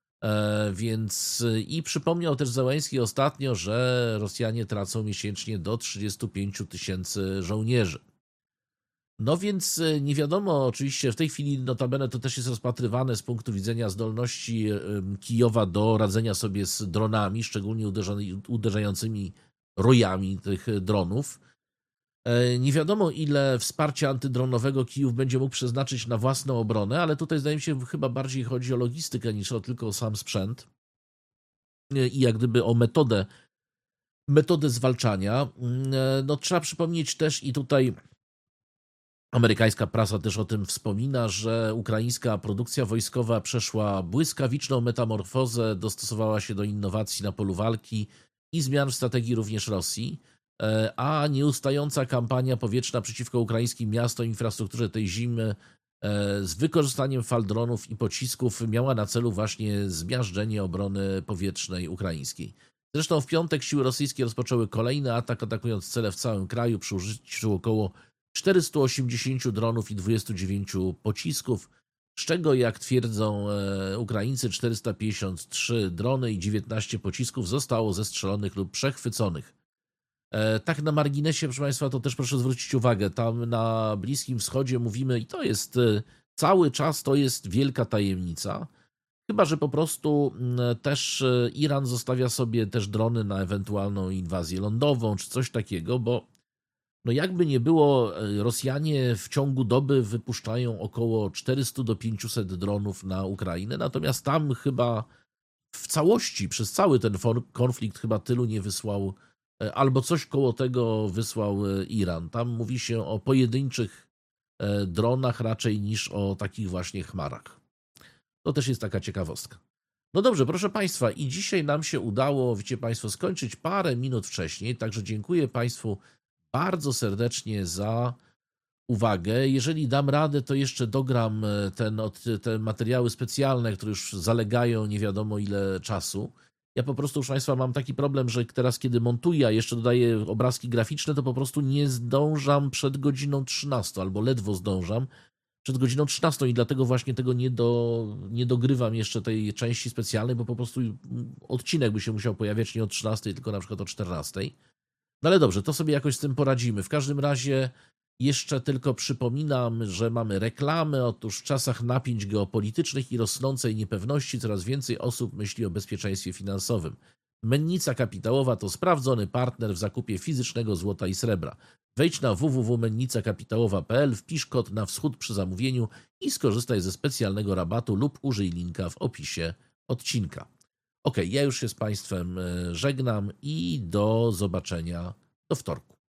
więc i przypomniał też Zełenski ostatnio, że Rosjanie tracą miesięcznie do trzydziestu pięciu tysięcy żołnierzy. No więc nie wiadomo, oczywiście w tej chwili notabene to też jest rozpatrywane z punktu widzenia zdolności Kijowa do radzenia sobie z dronami, szczególnie uderzającymi rojami tych dronów. Nie wiadomo, ile wsparcia antydronowego Kijów będzie mógł przeznaczyć na własną obronę, ale tutaj zdaje mi się chyba bardziej chodzi o logistykę niż o tylko o sam sprzęt i jak gdyby o metodę, metodę zwalczania. No, trzeba przypomnieć też i tutaj amerykańska prasa też o tym wspomina, że ukraińska produkcja wojskowa przeszła błyskawiczną metamorfozę, dostosowała się do innowacji na polu walki i zmian w strategii również Rosji, a nieustająca kampania powietrzna przeciwko ukraińskim miastom i infrastrukturze tej zimy z wykorzystaniem fal dronów i pocisków miała na celu właśnie zmiażdżenie obrony powietrznej ukraińskiej. Zresztą w piątek siły rosyjskie rozpoczęły kolejny atak, atakując cele w całym kraju przy użyciu około czterysta osiemdziesiąt dronów i dwadzieścia dziewięć pocisków, z czego, jak twierdzą Ukraińcy, czterysta pięćdziesiąt trzy drony i dziewiętnaście pocisków zostało zestrzelonych lub przechwyconych. Tak na marginesie, proszę Państwa, to też proszę zwrócić uwagę, tam na Bliskim Wschodzie mówimy, i to jest cały czas, to jest wielka tajemnica, chyba że po prostu też Iran zostawia sobie też drony na ewentualną inwazję lądową, czy coś takiego, bo no jakby nie było, Rosjanie w ciągu doby wypuszczają około czterysta do pięciuset dronów na Ukrainę, natomiast tam chyba w całości, przez cały ten konflikt chyba tylu nie wysłał, albo coś koło tego wysłał Iran. Tam mówi się o pojedynczych dronach raczej niż o takich właśnie chmarach. To też jest taka ciekawostka. No dobrze, proszę Państwa, i dzisiaj nam się udało, wiecie Państwo, skończyć parę minut wcześniej, także dziękuję Państwu bardzo serdecznie za uwagę. Jeżeli dam radę, to jeszcze dogram ten, te materiały specjalne, które już zalegają nie wiadomo ile czasu. Ja po prostu, proszę Państwa, mam taki problem, że teraz, kiedy montuję, a jeszcze dodaję obrazki graficzne, to po prostu nie zdążam przed godziną trzynastą, albo ledwo zdążam przed godziną trzynastą i dlatego właśnie tego nie, do, nie dogrywam jeszcze tej części specjalnej, bo po prostu odcinek by się musiał pojawiać nie o trzynastej, tylko na przykład o czternastej. No ale dobrze, to sobie jakoś z tym poradzimy. W każdym razie jeszcze tylko przypominam, że mamy reklamy. Otóż w czasach napięć geopolitycznych i rosnącej niepewności coraz więcej osób myśli o bezpieczeństwie finansowym. Mennica Kapitałowa to sprawdzony partner w zakupie fizycznego złota i srebra. Wejdź na w w w kropka mennica kapitałowa kropka p l, wpisz kod na wschód przy zamówieniu i skorzystaj ze specjalnego rabatu lub użyj linka w opisie odcinka. Ok, ja już się z Państwem żegnam i do zobaczenia do wtorku.